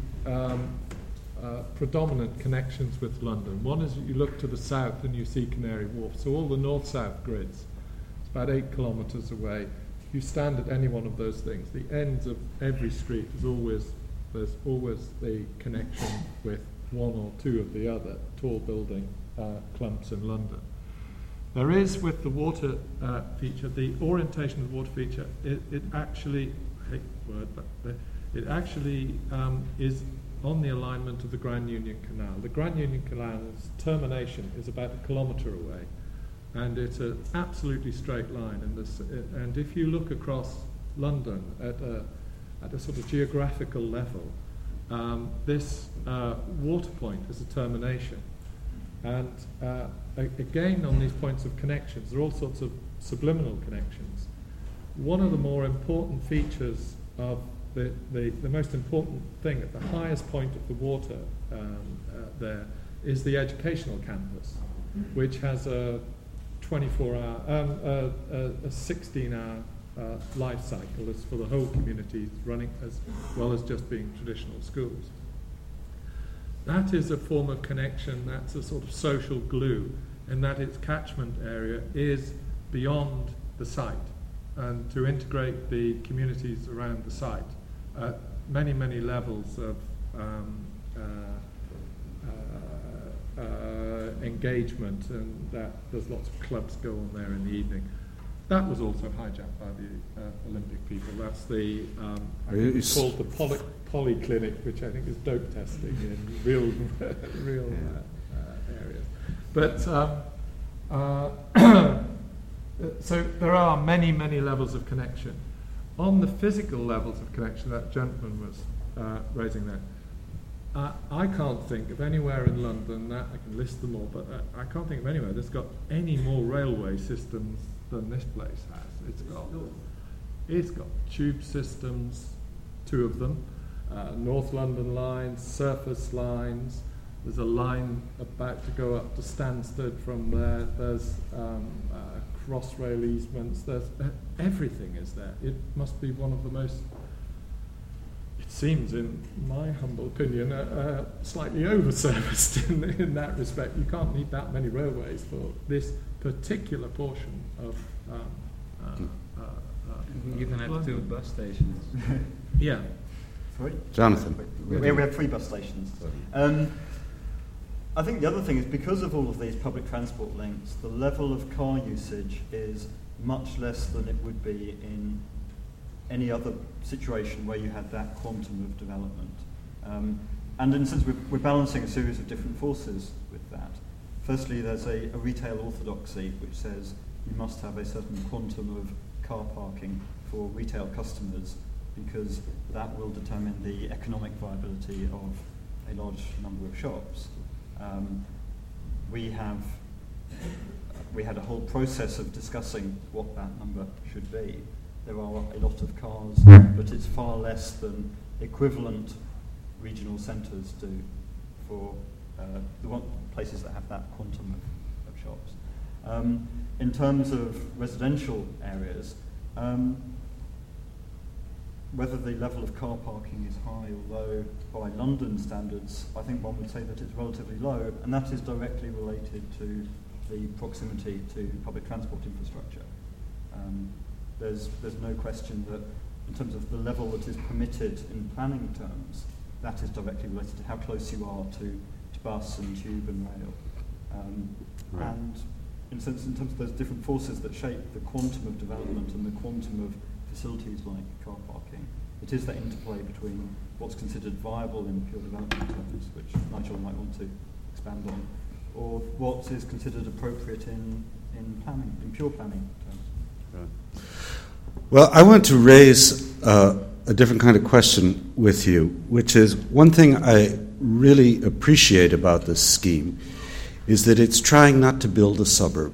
predominant connections with London. One is you look to the south and you see Canary Wharf. So all the north-south grids, it's about 8 kilometres away. You stand at any one of those things. The ends of every street there's always the connection with one or two of the other tall building clumps in London. There is, with the water feature, the orientation of the water feature, it actually, I hate the word, but it actually is on the alignment of the Grand Union Canal. The Grand Union Canal's termination is about 1 kilometre away, and it's an absolutely straight line. And if you look across London at a sort of geographical level, this water point is a termination. And again, on these points of connections, there are all sorts of subliminal connections. One of the more important features of the most important thing at the highest point of the water there is the educational campus, which has a 24-hour, a 16-hour life cycle as for the whole community, running as well as just being traditional schools. That is a form of connection, that's a sort of social glue, in that its catchment area is beyond the site, and to integrate the communities around the site at many, many levels of engagement, and that there's lots of clubs go on there in the evening. That was also hijacked by the Olympic people. That's the it's called the polyclinic, which I think is dope testing in real areas. But so there are many, many levels of connection. On the physical levels of connection that gentleman was raising there, I can't think of anywhere in London that I can list them all, but I can't think of anywhere that's got any more railway systems than this place has. It's got tube systems, 2 of them, North London lines, surface lines. There's a line about to go up to Stansted from there. There's cross-rail easements. There's everything is there. It must be one of the most, it seems, in my humble opinion, slightly over-serviced in that respect. You can't need that many railways for this particular portion of you can have 2 bus stations. Yeah. Sorry? Jonathan. We have 3 bus stations. I think the other thing is, because of all of these public transport links, the level of car usage is much less than it would be in any other situation where you had that quantum of development. And in a sense, we're balancing a series of different forces with that. Firstly, there's a retail orthodoxy which says you must have a certain quantum of car parking for retail customers, because that will determine the economic viability of a large number of shops. We had a whole process of discussing what that number should be. There are a lot of cars, but it's far less than equivalent regional centres do for the places that have that quantum of shops. In terms of residential areas, whether the level of car parking is high or low by London standards, I think one would say that it's relatively low, and that is directly related to the proximity to public transport infrastructure. There's no question that in terms of the level that is permitted in planning terms, that is directly related to how close you are to bus and tube and rail. Right. And in terms of those different forces that shape the quantum of development and the quantum of facilities like car parking, it is that interplay between what's considered viable in pure development terms, which Nigel might want to expand on, or what is considered appropriate in planning, in pure planning terms. Right. Well, I want to raise a different kind of question with you, which is one thing I really appreciate about this scheme is that it's trying not to build a suburb.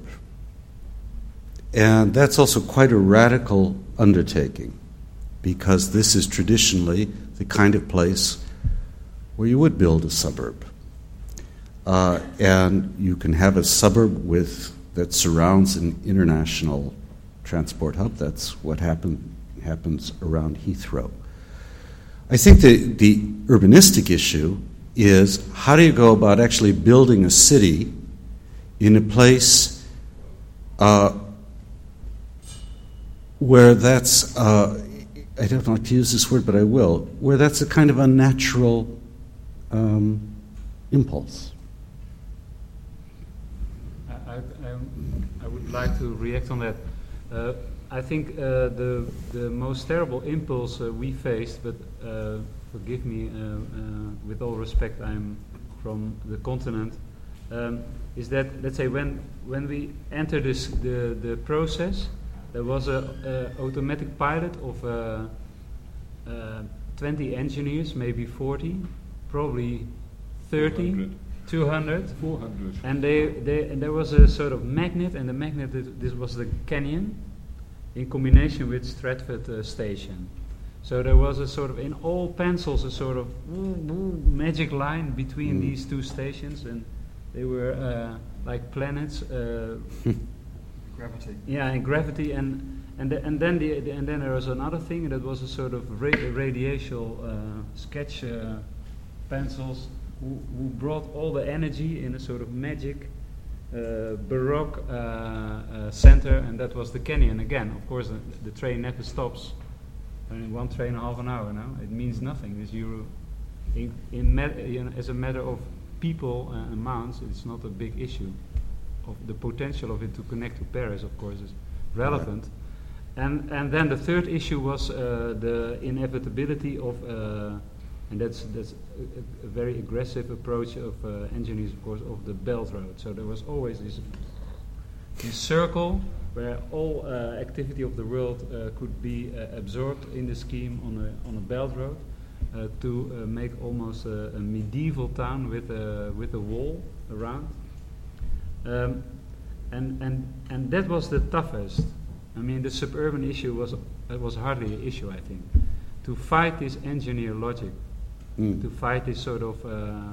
And that's also quite a radical undertaking, because this is traditionally the kind of place where you would build a suburb. And you can have a suburb that surrounds an international transport hub. That's what happens around Heathrow. I think the urbanistic issue is, how do you go about actually building a city in a place where that's, I don't like to use this word, but I will, where that's a kind of unnatural impulse? I would would like to react on that. I think the most terrible impulse we faced, but forgive me, with all respect, I'm from the continent, is that, let's say, when we entered the process, there was a automatic pilot of 20 engineers, maybe 40, probably 30, 200, 400. and there was a sort of magnet, and the magnet, this was the canyon, in combination with Stratford Station. So there was a sort of, in all pencils, a sort of magic line between these two stations, and they were like planets. Gravity. Yeah, and gravity, and then there was another thing that was a sort of radial sketch pencils who brought all the energy in a sort of magic Baroque center, and that was the canyon. Again, of course, the train never stops. I mean, one train half an hour now. It means nothing. As a matter of people and amounts, it's not a big issue. Of the potential of it to connect to Paris, of course, is relevant. And then the third issue was the inevitability of, and that's a very aggressive approach of engineers, of course, of the Belt Road. So there was always this circle where all activity of the world could be absorbed in the scheme on a Belt Road to make almost a medieval town with a wall around. And that was the toughest. I mean, the suburban issue was hardly an issue, I think. To fight this engineer logic, to fight this sort of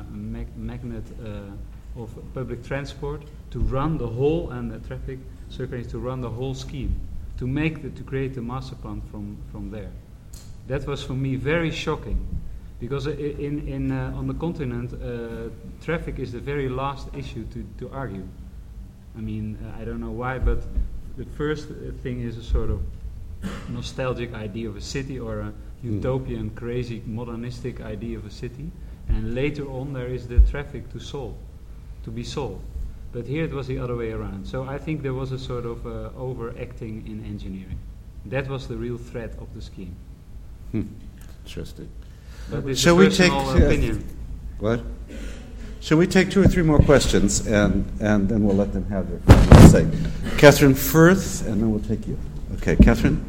magnet of public transport, to run the whole, and the traffic circulation, to run the whole scheme, to create the master plan from there. That was for me very shocking, because on the continent, traffic is the very last issue to argue. I mean, I don't know why, but the first thing is a sort of nostalgic idea of a city, or a utopian, crazy, modernistic idea of a city, and later on there is the traffic to be solved. But here it was the other way around. So I think there was a sort of overacting in engineering. That was the real threat of the scheme. Interesting. But this Shall is we a personal opinion. What? Shall we take 2 or 3 more questions, and then we'll let them have their final say. Catherine Firth, and then we'll take you. Okay, Catherine,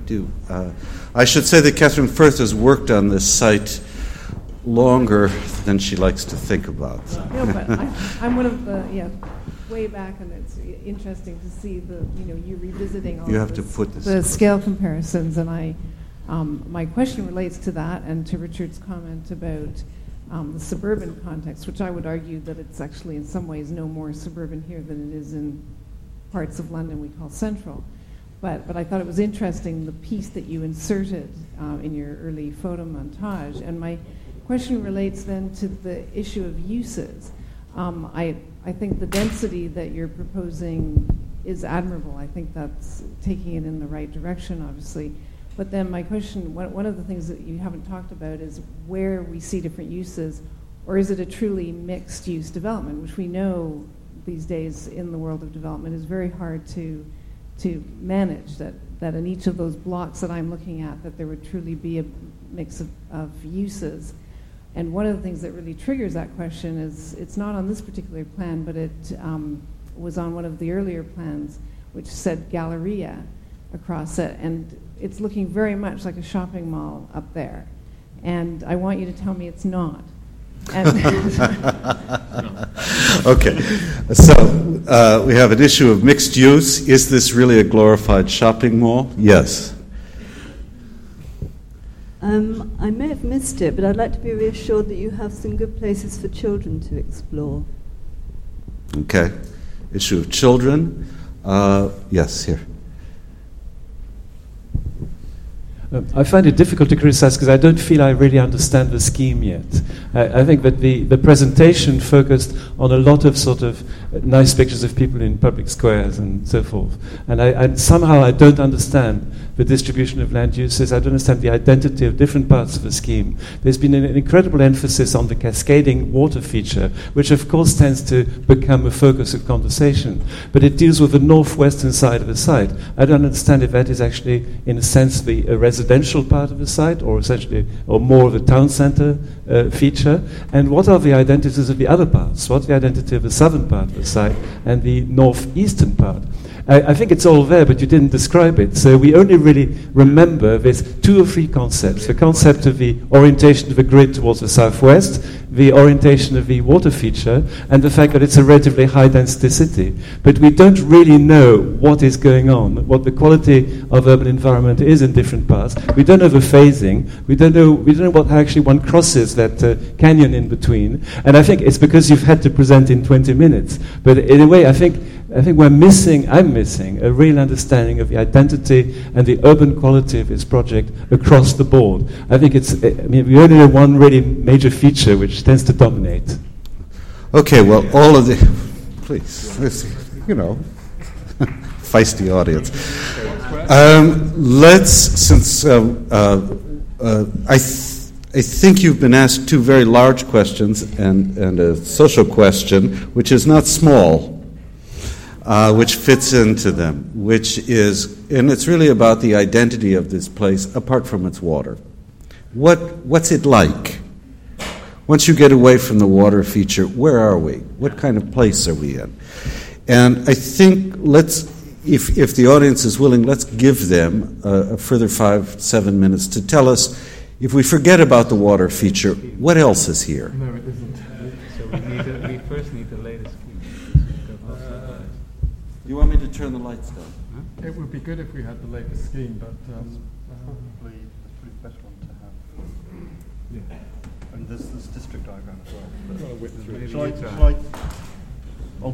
I should say that Catherine Firth has worked on this site longer than she likes to think about. No, but I'm one of the, way back, and it's interesting to see you revisiting all you have to put this the scale comparisons, and my question relates to that and to Richard's comment about the suburban context, which I would argue that it's actually in some ways no more suburban here than it is in parts of London we call central. But I thought it was interesting, the piece that you inserted in your early photo montage. And my question relates then to the issue of uses. I think the density that you're proposing is admirable. I think that's taking it in the right direction, obviously. But then my question, one of the things that you haven't talked about is where we see different uses, or is it a truly mixed-use development, which we know these days in the world of development is very hard to manage, that in each of those blocks that I'm looking at, that there would truly be a mix of uses. And one of the things that really triggers that question is, it's not on this particular plan, but it was on one of the earlier plans, which said Galleria across it, and it's looking very much like a shopping mall up there. And I want you to tell me it's not. Okay, so we have an issue of mixed use. Is this really a glorified shopping mall? Yes. I may have missed it, but I'd like to be reassured that you have some good places for children to explore. Okay, issue of children. Yes, here. I find it difficult to criticize because I don't feel I really understand the scheme yet. I think that the presentation focused on a lot of sort of nice pictures of people in public squares and so forth. And somehow I don't understand the distribution of land uses. I don't understand the identity of different parts of the scheme. There's been an incredible emphasis on the cascading water feature, which of course tends to become a focus of conversation. But it deals with the northwestern side of the site. I don't understand if that is actually, in a sense, a residential part of the site, or essentially, or more of a town centre feature. And what are the identities of the other parts? What's the identity of the southern part of the site and the northeastern part? I think it's all there, but you didn't describe it. So we only really remember there's 2 or 3 concepts. The concept of the orientation of the grid towards the southwest, the orientation of the water feature, and the fact that it's a relatively high-density city. But we don't really know what is going on, what the quality of urban environment is in different parts. We don't know the phasing. We don't know what actually one crosses that canyon in between. And I think it's because you've had to present in 20 minutes. But in a way, I think I'm missing a real understanding of the identity and the urban quality of this project across the board. I think we only know one really major feature which tends to dominate. Okay, well, all of the... Please, feisty audience. I think you've been asked 2 very large questions and a social question, which is not small. Which fits into them, and it's really about the identity of this place apart from its water. What's it like? Once you get away from the water feature, where are we? What kind of place are we in? And I think if the audience is willing, let's give them a further 5-7 minutes to tell us, if we forget about the water feature, what else is here? No, it isn't. So we first need the latest scheme. You want me to turn the lights down? Huh? It would be good if we had the latest scheme, but probably the best one to have. Yeah. And there's this district diagram as well. Shall I? Oh.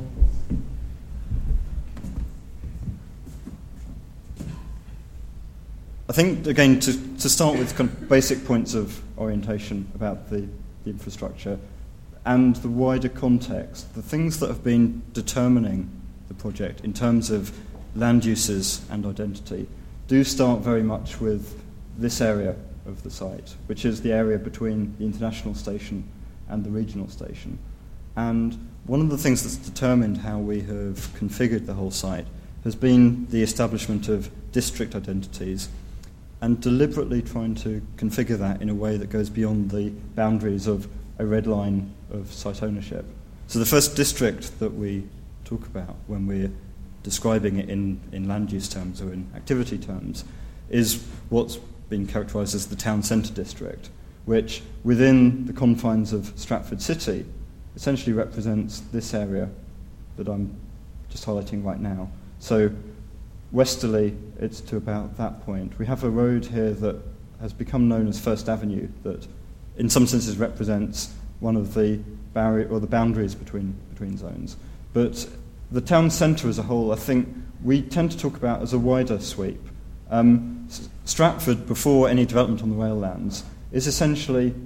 I think, again, to start with kind of basic points of orientation about the infrastructure and the wider context, the things that have been determining the project in terms of land uses and identity do start very much with this area of the site, which is the area between the international station and the regional station. And one of the things that's determined how we have configured the whole site has been the establishment of district identities and deliberately trying to configure that in a way that goes beyond the boundaries of a red line of site ownership. So the first district that we talk about when we're describing it in land use terms or in activity terms is what's been characterised as the town centre district, which within the confines of Stratford City essentially represents this area that I'm just highlighting right now. So westerly, it's to about that point. We have a road here that has become known as First Avenue that in some senses represents one of the barrier or the boundaries between zones. But the town centre as a whole, I think we tend to talk about as a wider sweep. Stratford, before any development on the rail lands, is essentially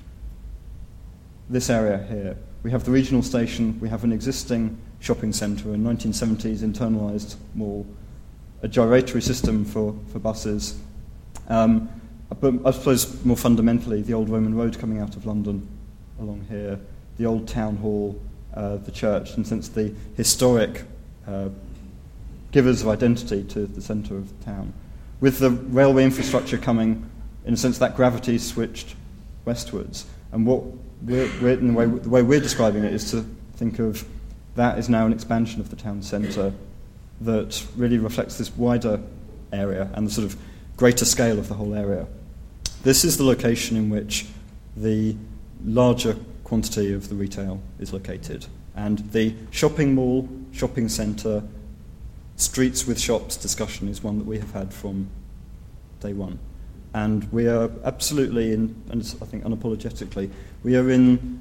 this area here. We have the regional station, we have an existing shopping centre, a 1970s internalised mall, a gyratory system for buses, but I suppose more fundamentally the old Roman road coming out of London along here, the old town hall, the church, and since the historic givers of identity to the centre of the town. With the railway infrastructure coming, in a sense, that gravity switched westwards. And what the way we're describing it is to think of that is now an expansion of the town centre that really reflects this wider area and the sort of greater scale of the whole area. This is the location in which the larger quantity of the retail is located. And the shopping mall, shopping centre, streets with shops discussion is one that we have had from day one. And we are absolutely, and I think unapologetically, we are in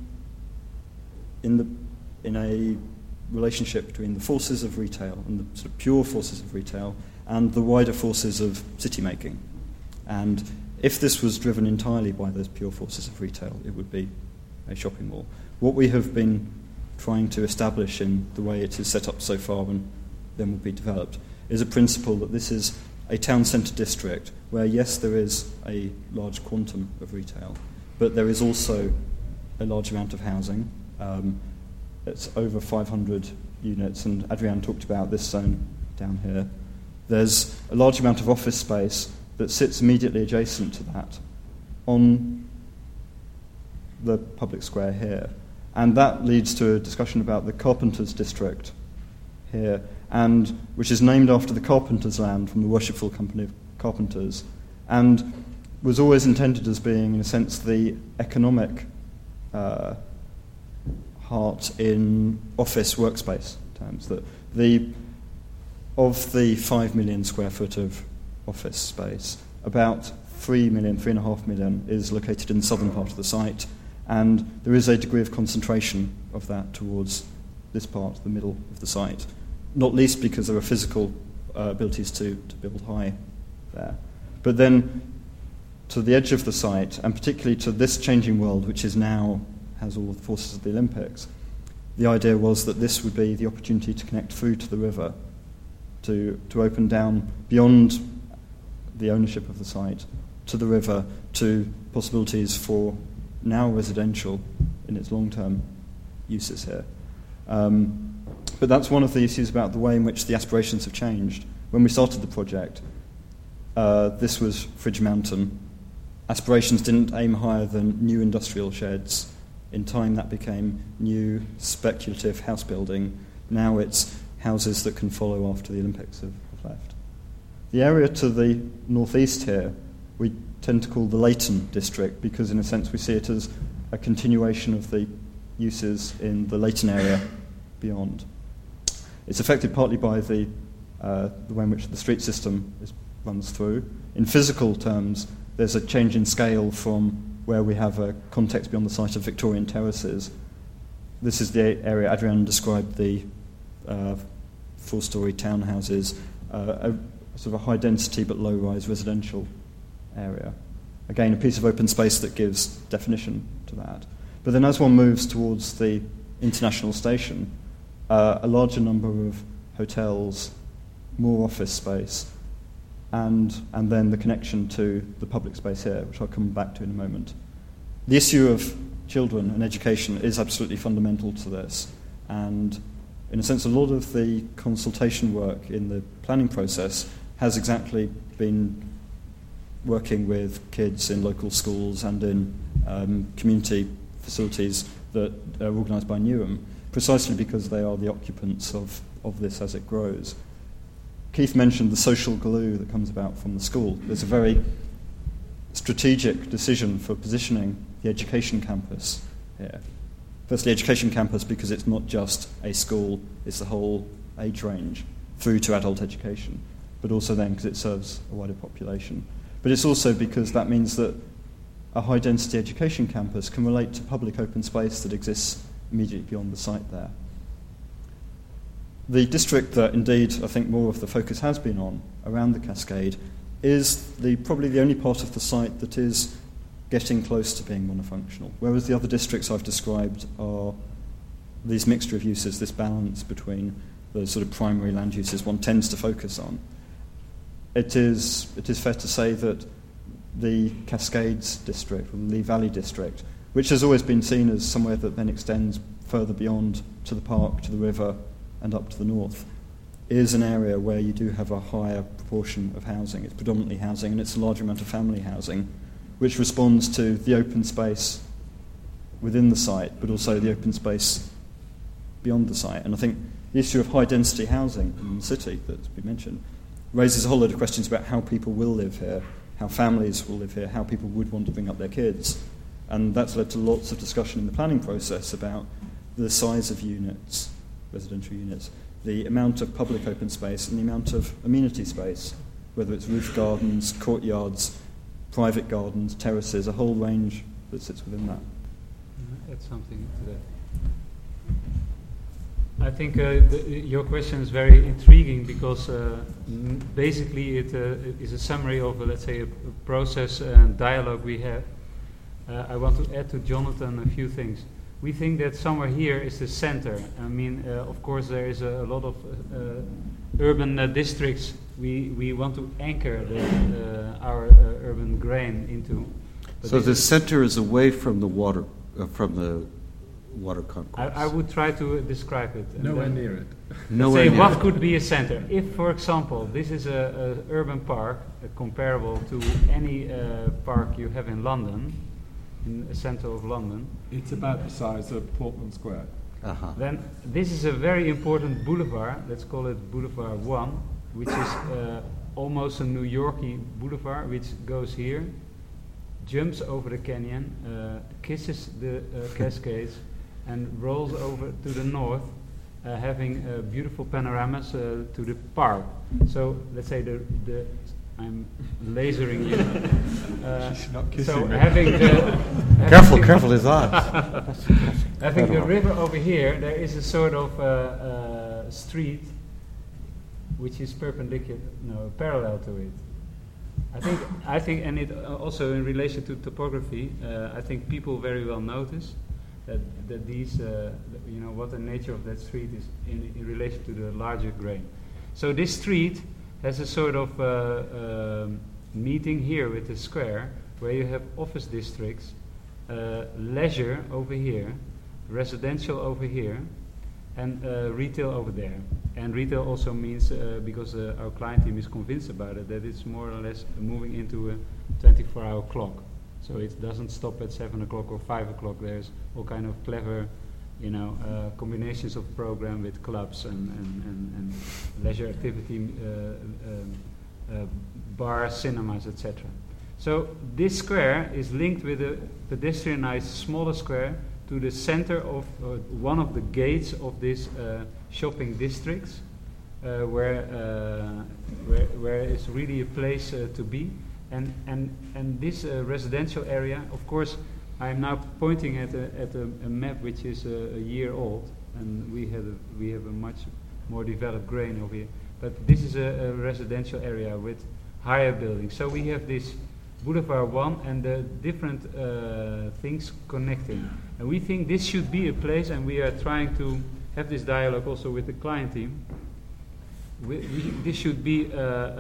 a relationship between the forces of retail and the sort of pure forces of retail and the wider forces of city making. And if this was driven entirely by those pure forces of retail, it would be a shopping mall. What we have been trying to establish in the way it is set up so far and then will be developed is a principle that this is a town centre district where, yes, there is a large quantum of retail, but there is also a large amount of housing. It's over 500 units, and Adrian talked about this zone down here. There's a large amount of office space that sits immediately adjacent to that on the public square here. And that leads to a discussion about the Carpenters District here, and which is named after the Carpenters' Land from the Worshipful Company of Carpenters, and was always intended as being, in a sense, the economic heart in office workspace terms. That of the 5 million square foot of office space, about 3.5 million is located in the southern part of the site, and there is a degree of concentration of that towards this part, the middle of the site, not least because there are physical abilities to build high there. But then to the edge of the site, and particularly to this changing world, which is now has all the forces of the Olympics, the idea was that this would be the opportunity to connect through to the river, to open down beyond the ownership of the site to the river, to possibilities for now residential in its long-term uses here. But that's one of the issues about the way in which the aspirations have changed. When we started the project, this was Fridge Mountain. Aspirations didn't aim higher than new industrial sheds. In time that became new speculative house building. Now it's houses that can follow after the Olympics have left. The area to the northeast here we tend to call the Leighton district, because in a sense we see it as a continuation of the uses in the Leighton area beyond. It's affected partly by the way in which the street system runs through. In physical terms, there's a change in scale from where we have a context beyond the site of Victorian terraces. This is the area Adrian described, the 4-storey townhouses, a sort of a high-density but low-rise residential area. Again, a piece of open space that gives definition to that. But then as one moves towards the international station, a larger number of hotels, more office space, and then the connection to the public space here, which I'll come back to in a moment. The issue of children and education is absolutely fundamental to this, and in a sense a lot of the consultation work in the planning process has exactly been working with kids in local schools and in community facilities that are organised by Newham, precisely because they are the occupants of this as it grows. Keith mentioned the social glue that comes about from the school. There's a very strategic decision for positioning the education campus here. Firstly, education campus because it's not just a school, it's the whole age range through to adult education, but also then because it serves a wider population. But it's also because that means that a high-density education campus can relate to public open space that exists immediately beyond the site there. The district that indeed I think more of the focus has been on around the Cascade is probably the only part of the site that is getting close to being monofunctional, whereas the other districts I've described are these mixture of uses, this balance between the sort of primary land uses one tends to focus on. It is fair to say that the Cascades district, or the Lee Valley district, which has always been seen as somewhere that then extends further beyond to the park, to the river, and up to the north, is an area where you do have a higher proportion of housing. It's predominantly housing, and it's a large amount of family housing, which responds to the open space within the site, but also the open space beyond the site. And I think the issue of high-density housing in the city that's been mentioned raises a whole load of questions about how people will live here, how families will live here, how people would want to bring up their kids. And that's led to lots of discussion in the planning process about the size of units, residential units, the amount of public open space and the amount of amenity space, whether it's roof gardens, courtyards, private gardens, terraces, a whole range that sits within that. Add something to that. I think your question is very intriguing because basically it is a summary of, let's say, a process and dialogue we have. I want to add to Jonathan a few things. We think that somewhere here is the center. I mean, of course, there is a lot of urban districts we want to anchor our urban grain into. So the center is away from the water concourse. I would try to describe it. Nowhere near it. Nowhere say what could be a center. If, for example, this is a urban park comparable to any park you have in London, in the center of London. It's about the size of Portman Square. Then this is a very important boulevard. Let's call it Boulevard 1, which is almost a New Yorkie boulevard, which goes here, jumps over the canyon, kisses the Cascades, and rolls over to the north, having beautiful panoramas to the park. So let's say I'm lasering you. She's not kissing so me. having careful his eyes. Having the river over here, there is a sort of street which is parallel to it. I think, and it also in relation to topography, I think people very well notice that these, what the nature of that street is in relation to the larger grain. So this street has a sort of meeting here with the square, where you have office districts, leisure over here, residential over here, and retail over there. And retail also means, because our client team is convinced about it, that it's more or less moving into a 24-hour clock. So it doesn't stop at 7 o'clock or 5 o'clock. There's all kind of clever, combinations of program with clubs and leisure activity, bars, cinemas, etc. So this square is linked with a pedestrianized smaller square to the center of one of the gates of this shopping districts, where it's really a place to be. And this residential area, of course, I'm now pointing at a map which is a year old, and we have a much more developed grain over here. But this is a residential area with higher buildings. So we have this Boulevard 1 and the different things connecting. And we think this should be a place, and we are trying to have this dialogue also with the client team. This should be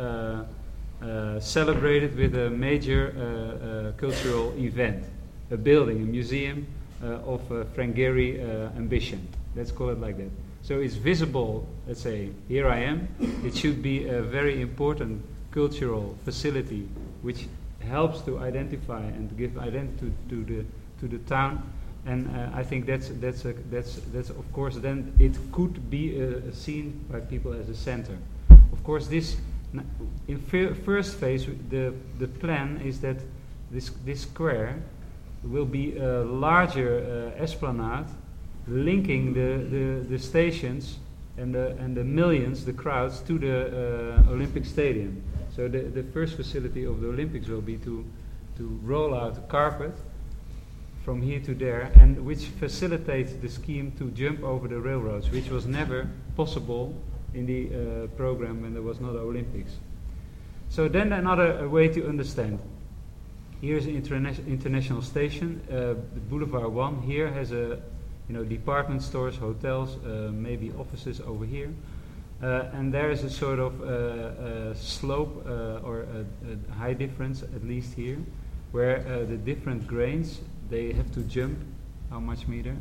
celebrated with a major cultural event, a building, a museum of Frank Gehry ambition. Let's call it like that. So it's visible, let's say, here I am. It should be a very important cultural facility which helps to identify and give identity to the town. And I think that's of course, then it could be seen by people as a center. Of course, this in first phase, the plan is that this square will be a larger esplanade, linking the stations and the millions, the crowds, to the Olympic Stadium. So the first facility of the Olympics will be to roll out a carpet from here to there, and which facilitates the scheme to jump over the railroads, which was never possible in the program when there was not Olympics. So then another way to understand. Here's an international station. The Boulevard 1 here has department stores, hotels, maybe offices over here. And there is a sort of slope or a high difference, at least here, where the different grains, they have to jump. How much meter?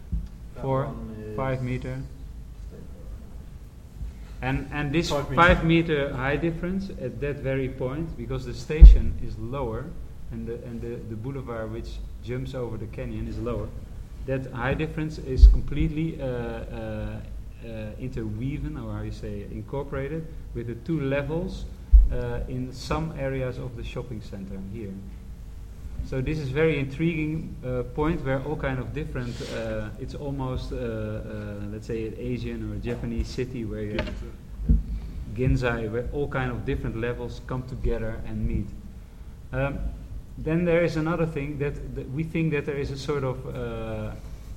5 meter. And this 5 meter high difference at that very point, because the station is lower and the boulevard which jumps over the canyon is lower, that high difference is completely interweaven, or how you say, incorporated with the two levels in some areas of the shopping center here. So this is very intriguing point where all kind of different, it's almost, let's say, an Asian or a Japanese city where you have Ginza, where all kind of different levels come together and meet. Then there is another thing that we think that there is a sort of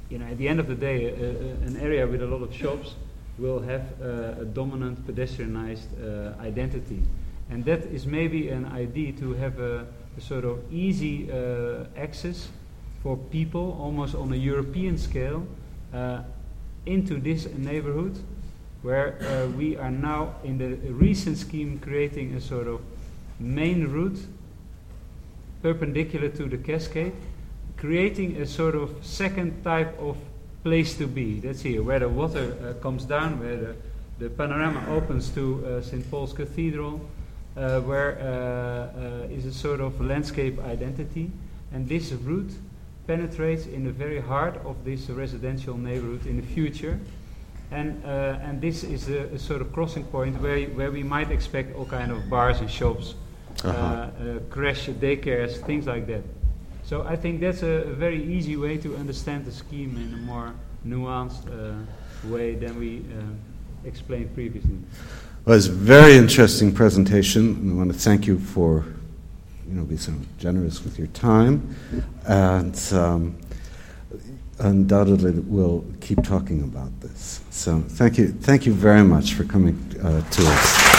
at the end of the day, an area with a lot of shops will have a dominant pedestrianized identity. And that is maybe an idea to have a sort of easy access for people, almost on a European scale, into this neighborhood, where we are now in the recent scheme creating a sort of main route perpendicular to the cascade, creating a sort of second type of place to be. That's here, where the water comes down, where the panorama opens to St. Paul's Cathedral, where is a sort of landscape identity. And this route penetrates in the very heart of this residential neighborhood in the future. And this is a sort of crossing point where we might expect all kind of bars and shops, crash daycares, things like that. So I think that's a very easy way to understand the scheme in a more nuanced way than we explained previously. Well, it's a very interesting presentation. I want to thank you for, being so generous with your time, and undoubtedly we'll keep talking about this. So thank you very much for coming to us.